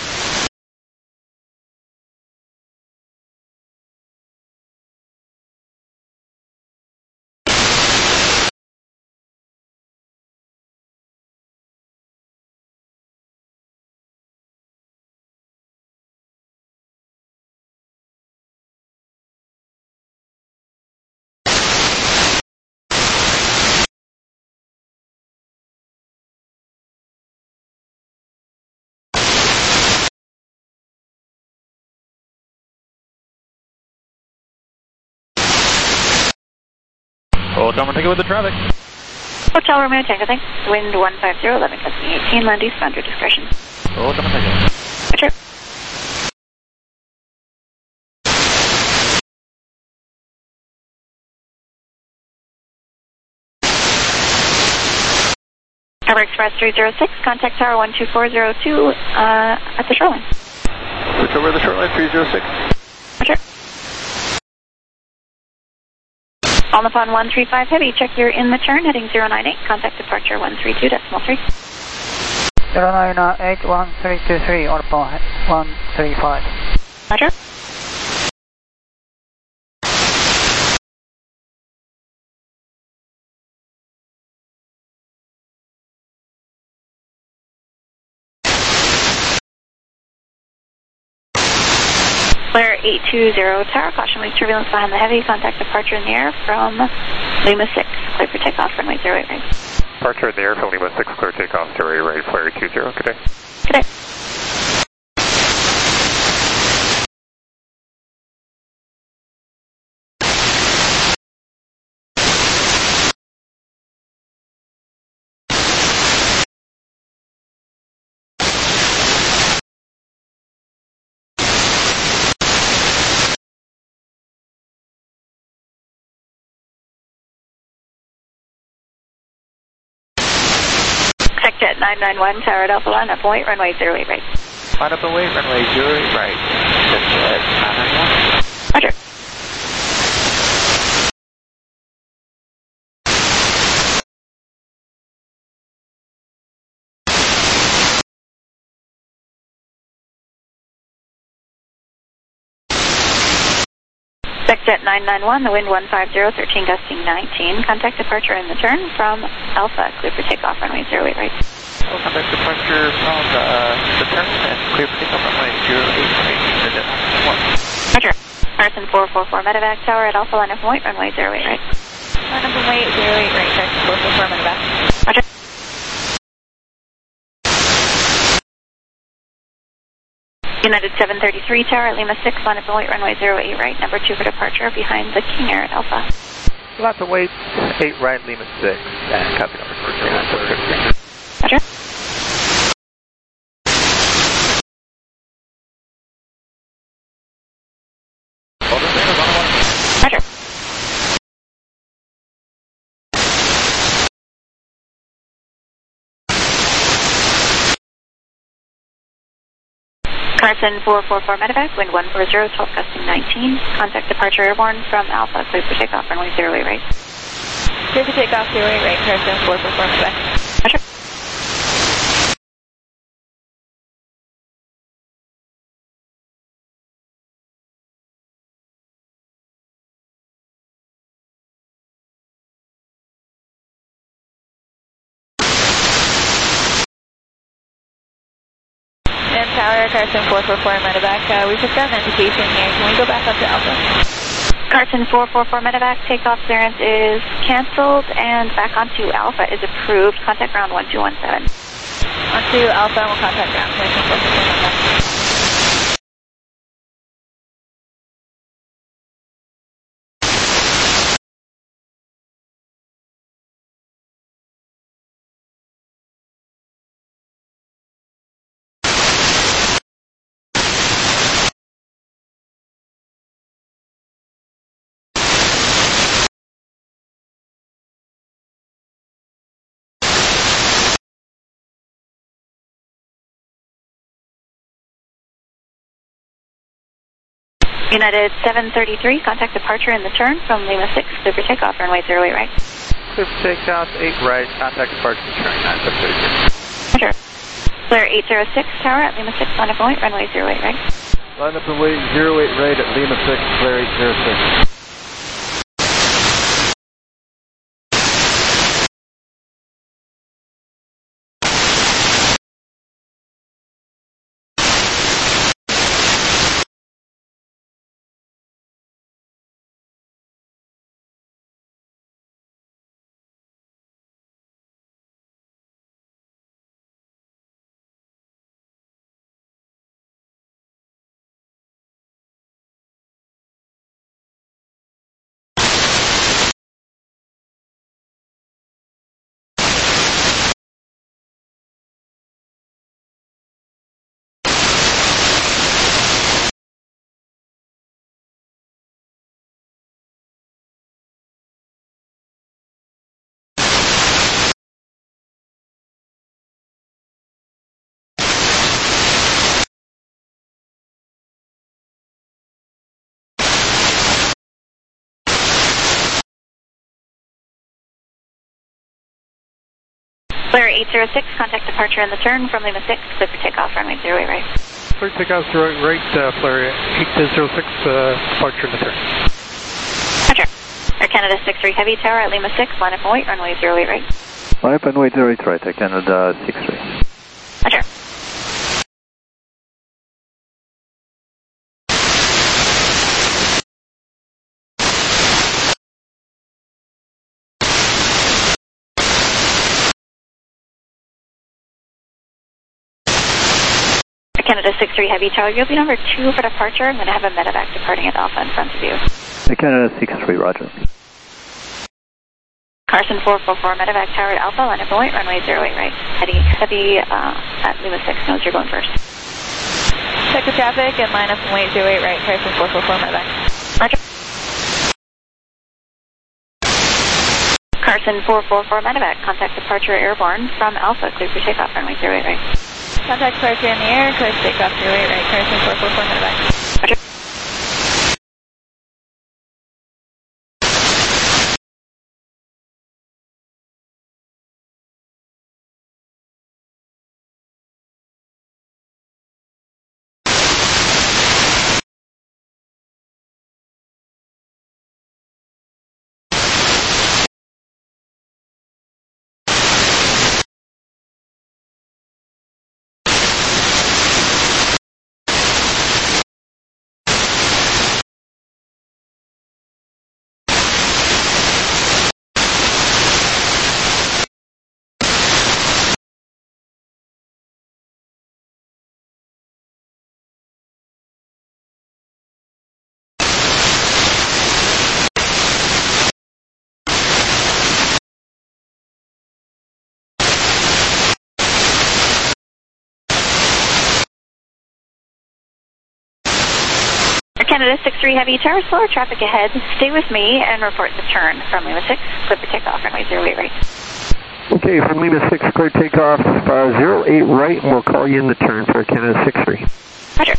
B: Oh, Tom Tango with the traffic.
F: Hotel Romeo Tango, thanks. Wind one five zero, eleven, gusting eighteen, land eastbound, your discretion.
B: Oh, Tom Tango.
F: Roger. River Express three zero six, contact Tower one two four zero two uh, at the shoreline.
C: Switch over the shoreline, three zero six.
F: Roger. On the phone one three five Heavy, check you're in the turn, heading zero nine eight, contact departure one three two decimal three.
H: zero nine eight one three two three, on phone one three five.
F: Roger. Flare eight two zero Tower, caution weak turbulence behind the heavy, contact departure in the air from Lima six, clear for takeoff, runway zero eight right.
V: Departure in the air from Lima six, clear takeoff, zero eight right, Flare eight two zero, good day.
F: Good day. Jet nine nine one, Tower at Alpha, line up and wait, runway zero eight right.
C: Line up and wait, runway zero eight right. Jet nine nine one.
F: Roger. Jet nine nine one, the wind one five zero, thirteen gusting nineteen. Contact departure in the turn from Alpha, clear for takeoff, runway zero eight right.
C: We'll contact departure from uh, the turn and clear for takeoff, runway zero eight right. Jet nine nine one.
F: Roger. Carson four four four, medevac tower at Alpha, line up and wait, runway zero eight right.
T: Line up and wait, zero eight right, Carson four four four, medevac.
F: Roger. United seven thirty-three, Tower at Lima six, line up and wait, runway zero eight right, number two for departure, behind the King Air at Alpha.
B: Line up and wait, eight right, Lima six, and copy number four zero nine.
F: Roger. Roger. Carson four four four, medevac, wind one four zero, twelve gusting nineteen. Contact departure airborne from Alpha, clear for takeoff, runway zero eight right.
T: Clear for takeoff, zero eight right, Carson four four four, medevac.
F: Roger.
T: Tower, Carson four four four, medevac. Uh, we just got an indication here. Can we go back up to Alpha?
F: Carson four four four, medevac. Takeoff clearance is canceled and back onto Alpha is approved. Contact ground one two one seven.
T: Onto Alpha, we'll contact ground. Carson four four four, medevac.
F: United seven thirty-three, contact departure in the turn from Lima six, clear for takeoff, runway zero eight right.
B: Clear for takeoff, eight right, contact departure in the turn, nine seven thirty-three.
F: Roger. Flare eight zero six, Tower at Lima six, line up and wait, runway zero eight right.
D: Line up and wait, zero eight right at Lima six, Flare eight zero six.
F: Flare eight zero six, contact departure in the turn from Lima six, clear for takeoff, runway zero eight right.
B: Clear takeoff, zero eight right, uh, Flare eight zero six, uh, departure in the turn.
F: Roger. Air Canada six three Heavy, Tower at Lima six, line up and wait, runway zero eight right.
D: Line up and wait, zero eight right, Air Canada six three.
F: Roger. Canada six three Heavy Tower, you'll be number two for departure. I'm going to have a medevac departing at Alpha in front of you.
I: Canada six three, roger.
F: Carson four four four, medevac tower at Alpha, line up and wait, runway zero eight right. Heading heavy uh, at Lima six, knows you're going first.
T: Check the traffic and line up and wait zero eight right, Carson four four four, medevac.
F: Roger. Carson four four four, medevac, contact departure airborne from Alpha, clear for takeoff, runway zero eight right.
T: Contact departure in the air, clear for takeoff zero eight right, Carson four four four, medevac.
F: Roger. Canada six three Heavy Tower, slower traffic ahead. Stay with me and report the turn from Lima six, clear for takeoff, runway zero eight right.
D: Okay, from Lima six, clear takeoff uh, zero eight right, and we'll call you in the turn for Canada six three.
F: Roger.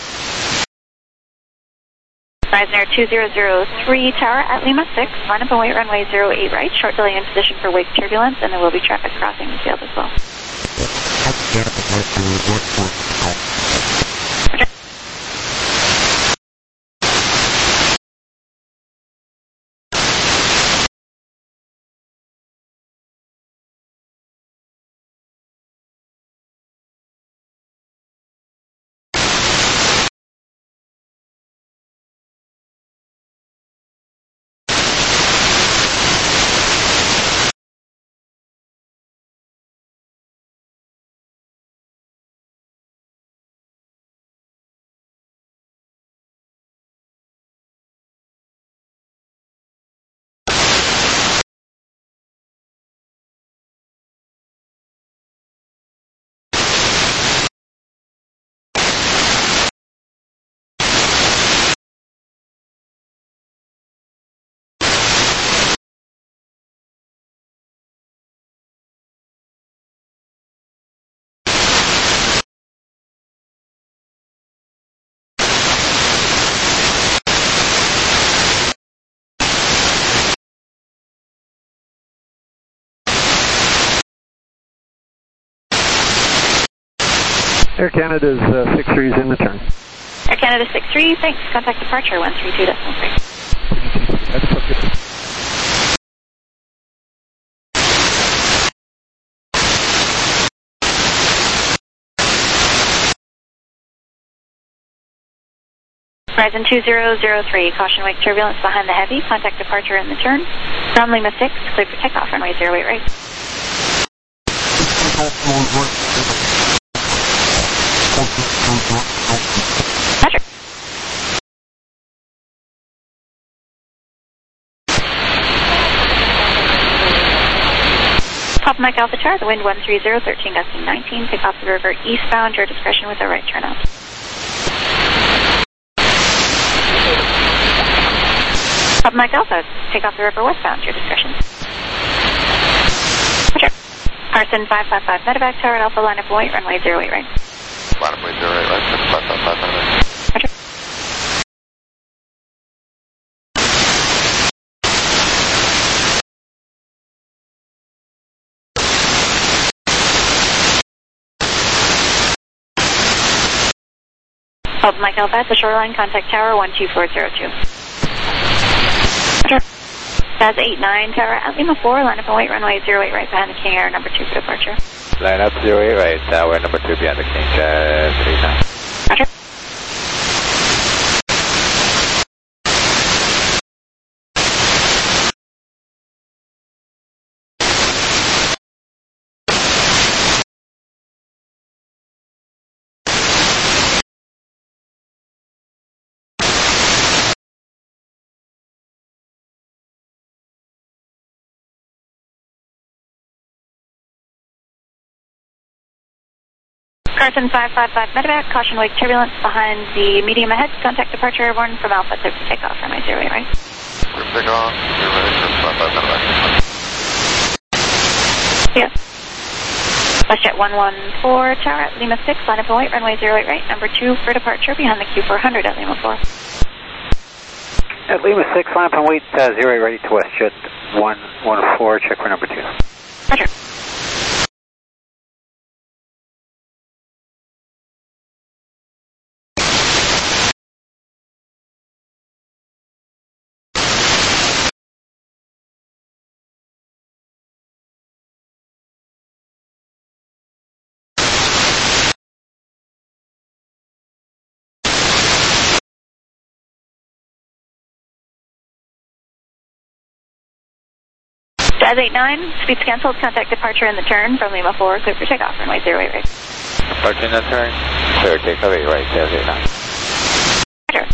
F: Horizon Air two zero zero three Tower at Lima six, line up and wait, runway zero eight right, short delay in position for wake turbulence, and there will be traffic crossing the field as well.
D: Air Canada's uh, six three is in the turn.
F: Air Canada six three, thanks. Contact departure one three two decimal three. Horizon two zero zero three, caution wake turbulence behind the heavy. Contact departure in the turn from Lima six, clear for takeoff, runway zero eight right. Roger. Papa Mike Alpha Tower, the wind one three zero, thirteen gusting nineteen, take off the river eastbound, your discretion with a right turnout. Papa Mike Alpha, take off the river westbound, your discretion. Roger. Carson five five five, medevac tower at Alpha, line up white, runway zero eight right.
G: Line up white, zero eight right, five five five, medevac.
F: Roger. Papa Mike Alpha at the shoreline, contact tower one two four zero two. Roger. That's eight nine tower at Lima four, line up and wait, runway zero eight right behind the King Air, number two for departure.
M: Line up zero eight right, tower number two behind the King, uh, three nine.
F: Roger. Carson five five five medevac, caution wake turbulence behind the medium ahead. Contact departure airborne from Alpha, clear for takeoff, runway zero eight right.
A: Clear for takeoff, you're ready for five five medevac.
F: Yes. WestJet one one four tower at Lima six, line up and wait, runway zero eight right, number two for departure behind the Q four hundred at Lima four.
M: At Lima six, line up and wait, uh, zero eight ready to WestJet one one four, check for number two.
F: Roger. Jazz eight nine, speed's canceled, contact departure in the turn from Lima four, clear for takeoff, runway zero eight right.
M: Departure in the turn, clear takeoff eight right, Jazz eight nine.
F: Roger.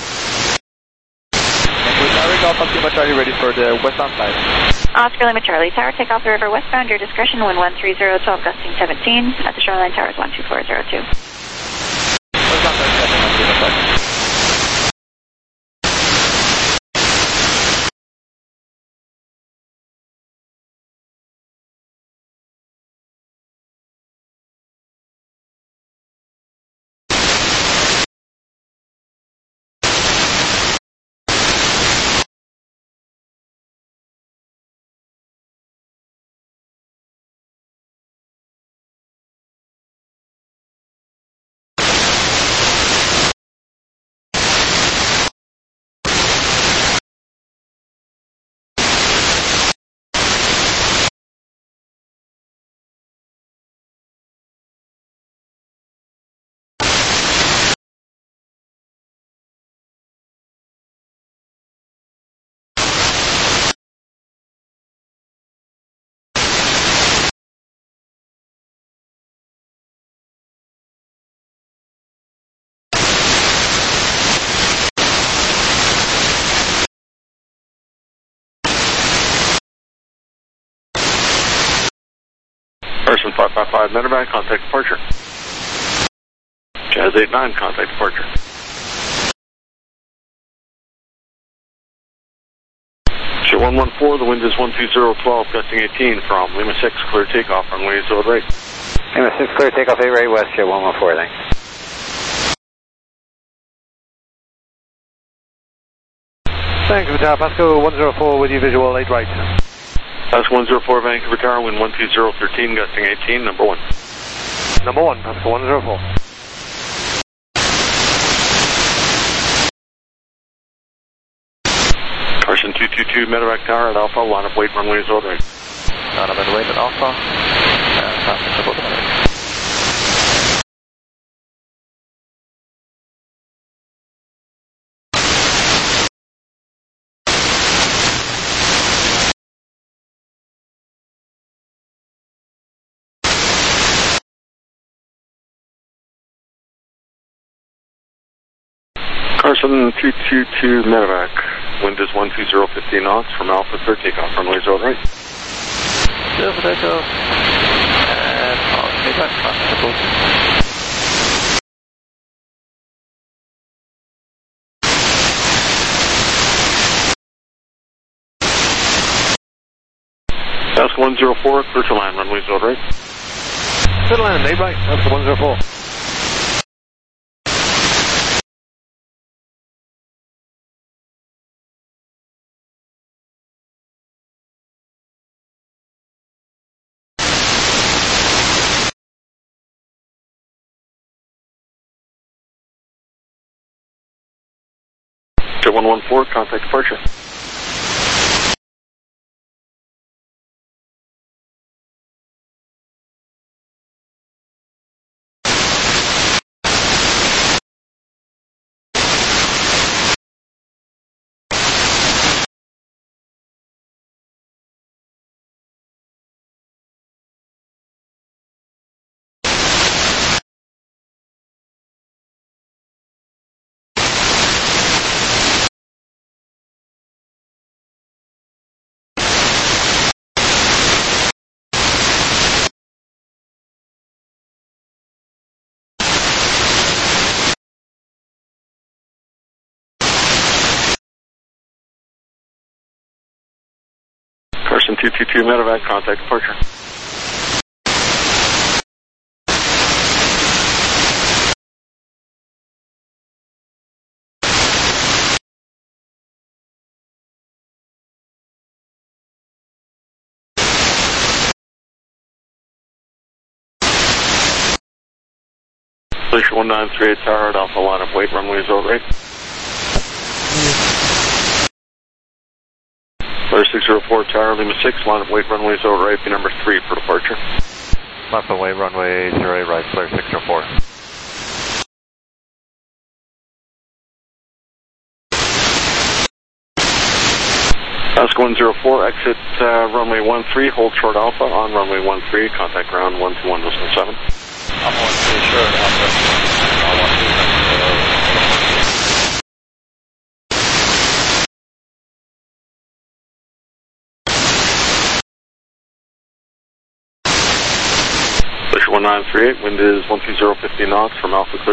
B: Alpha Lima Charlie ready for the westbound side.
F: Oscar Lima Charlie, tower takeoff the river westbound, your discretion, wind one three zero, twelve gusting seventeen, at the shoreline tower is one two four zero two.
B: Westbound side, Lima side.
A: Carson five five five medevac, contact departure. Jazz eight nine, contact departure. Jet one one four, the wind is one two zero, twelve, gusting eighteen from Lima six, clear takeoff, runway zero eight right.
M: Lima six, clear takeoff eight right, west, jet one one four, thanks.
V: Thanks, Tower Pasco one zero four with you, visual eight right.
A: Pasco one zero four, Vancouver Tower, wind one two zero, thirteen, gusting eighteen, number one.
V: Number one, Pasco one zero four.
A: Carson two two two, medevac tower at Alpha, line up wait, runway zero right.
B: Line up and wait at Alpha, and passing support runway.
A: Carson two two two, medevac. Wind is one two zero, fifteen knots from Alpha, clear takeoff, runway zero right.
B: Clear for takeoff, and I'll take back passing support.
A: Pasco one zero four, clear to land, runway zero right.
V: Clear to land, eight right, Pasco one zero four.
A: Jet one one four, contact departure. Houston two two two medevac, contact departure. Glacier one nine three eight Tower at Alpha, line up weight, runway zero right. Glacier six zero four Tower, Lima six, line up weight, runway zero right, be number three for departure.
R: Left away, runway zero eight right, Glacier six zero four.
A: Alaska one zero four, exit uh, runway one three, hold short Alpha on runway one three, contact ground one two one seven.
G: Alpha one three, short Alpha. Alpha one three,
A: Glacier one nine three eight, wind is one two zero fifty knots from Alpha clear.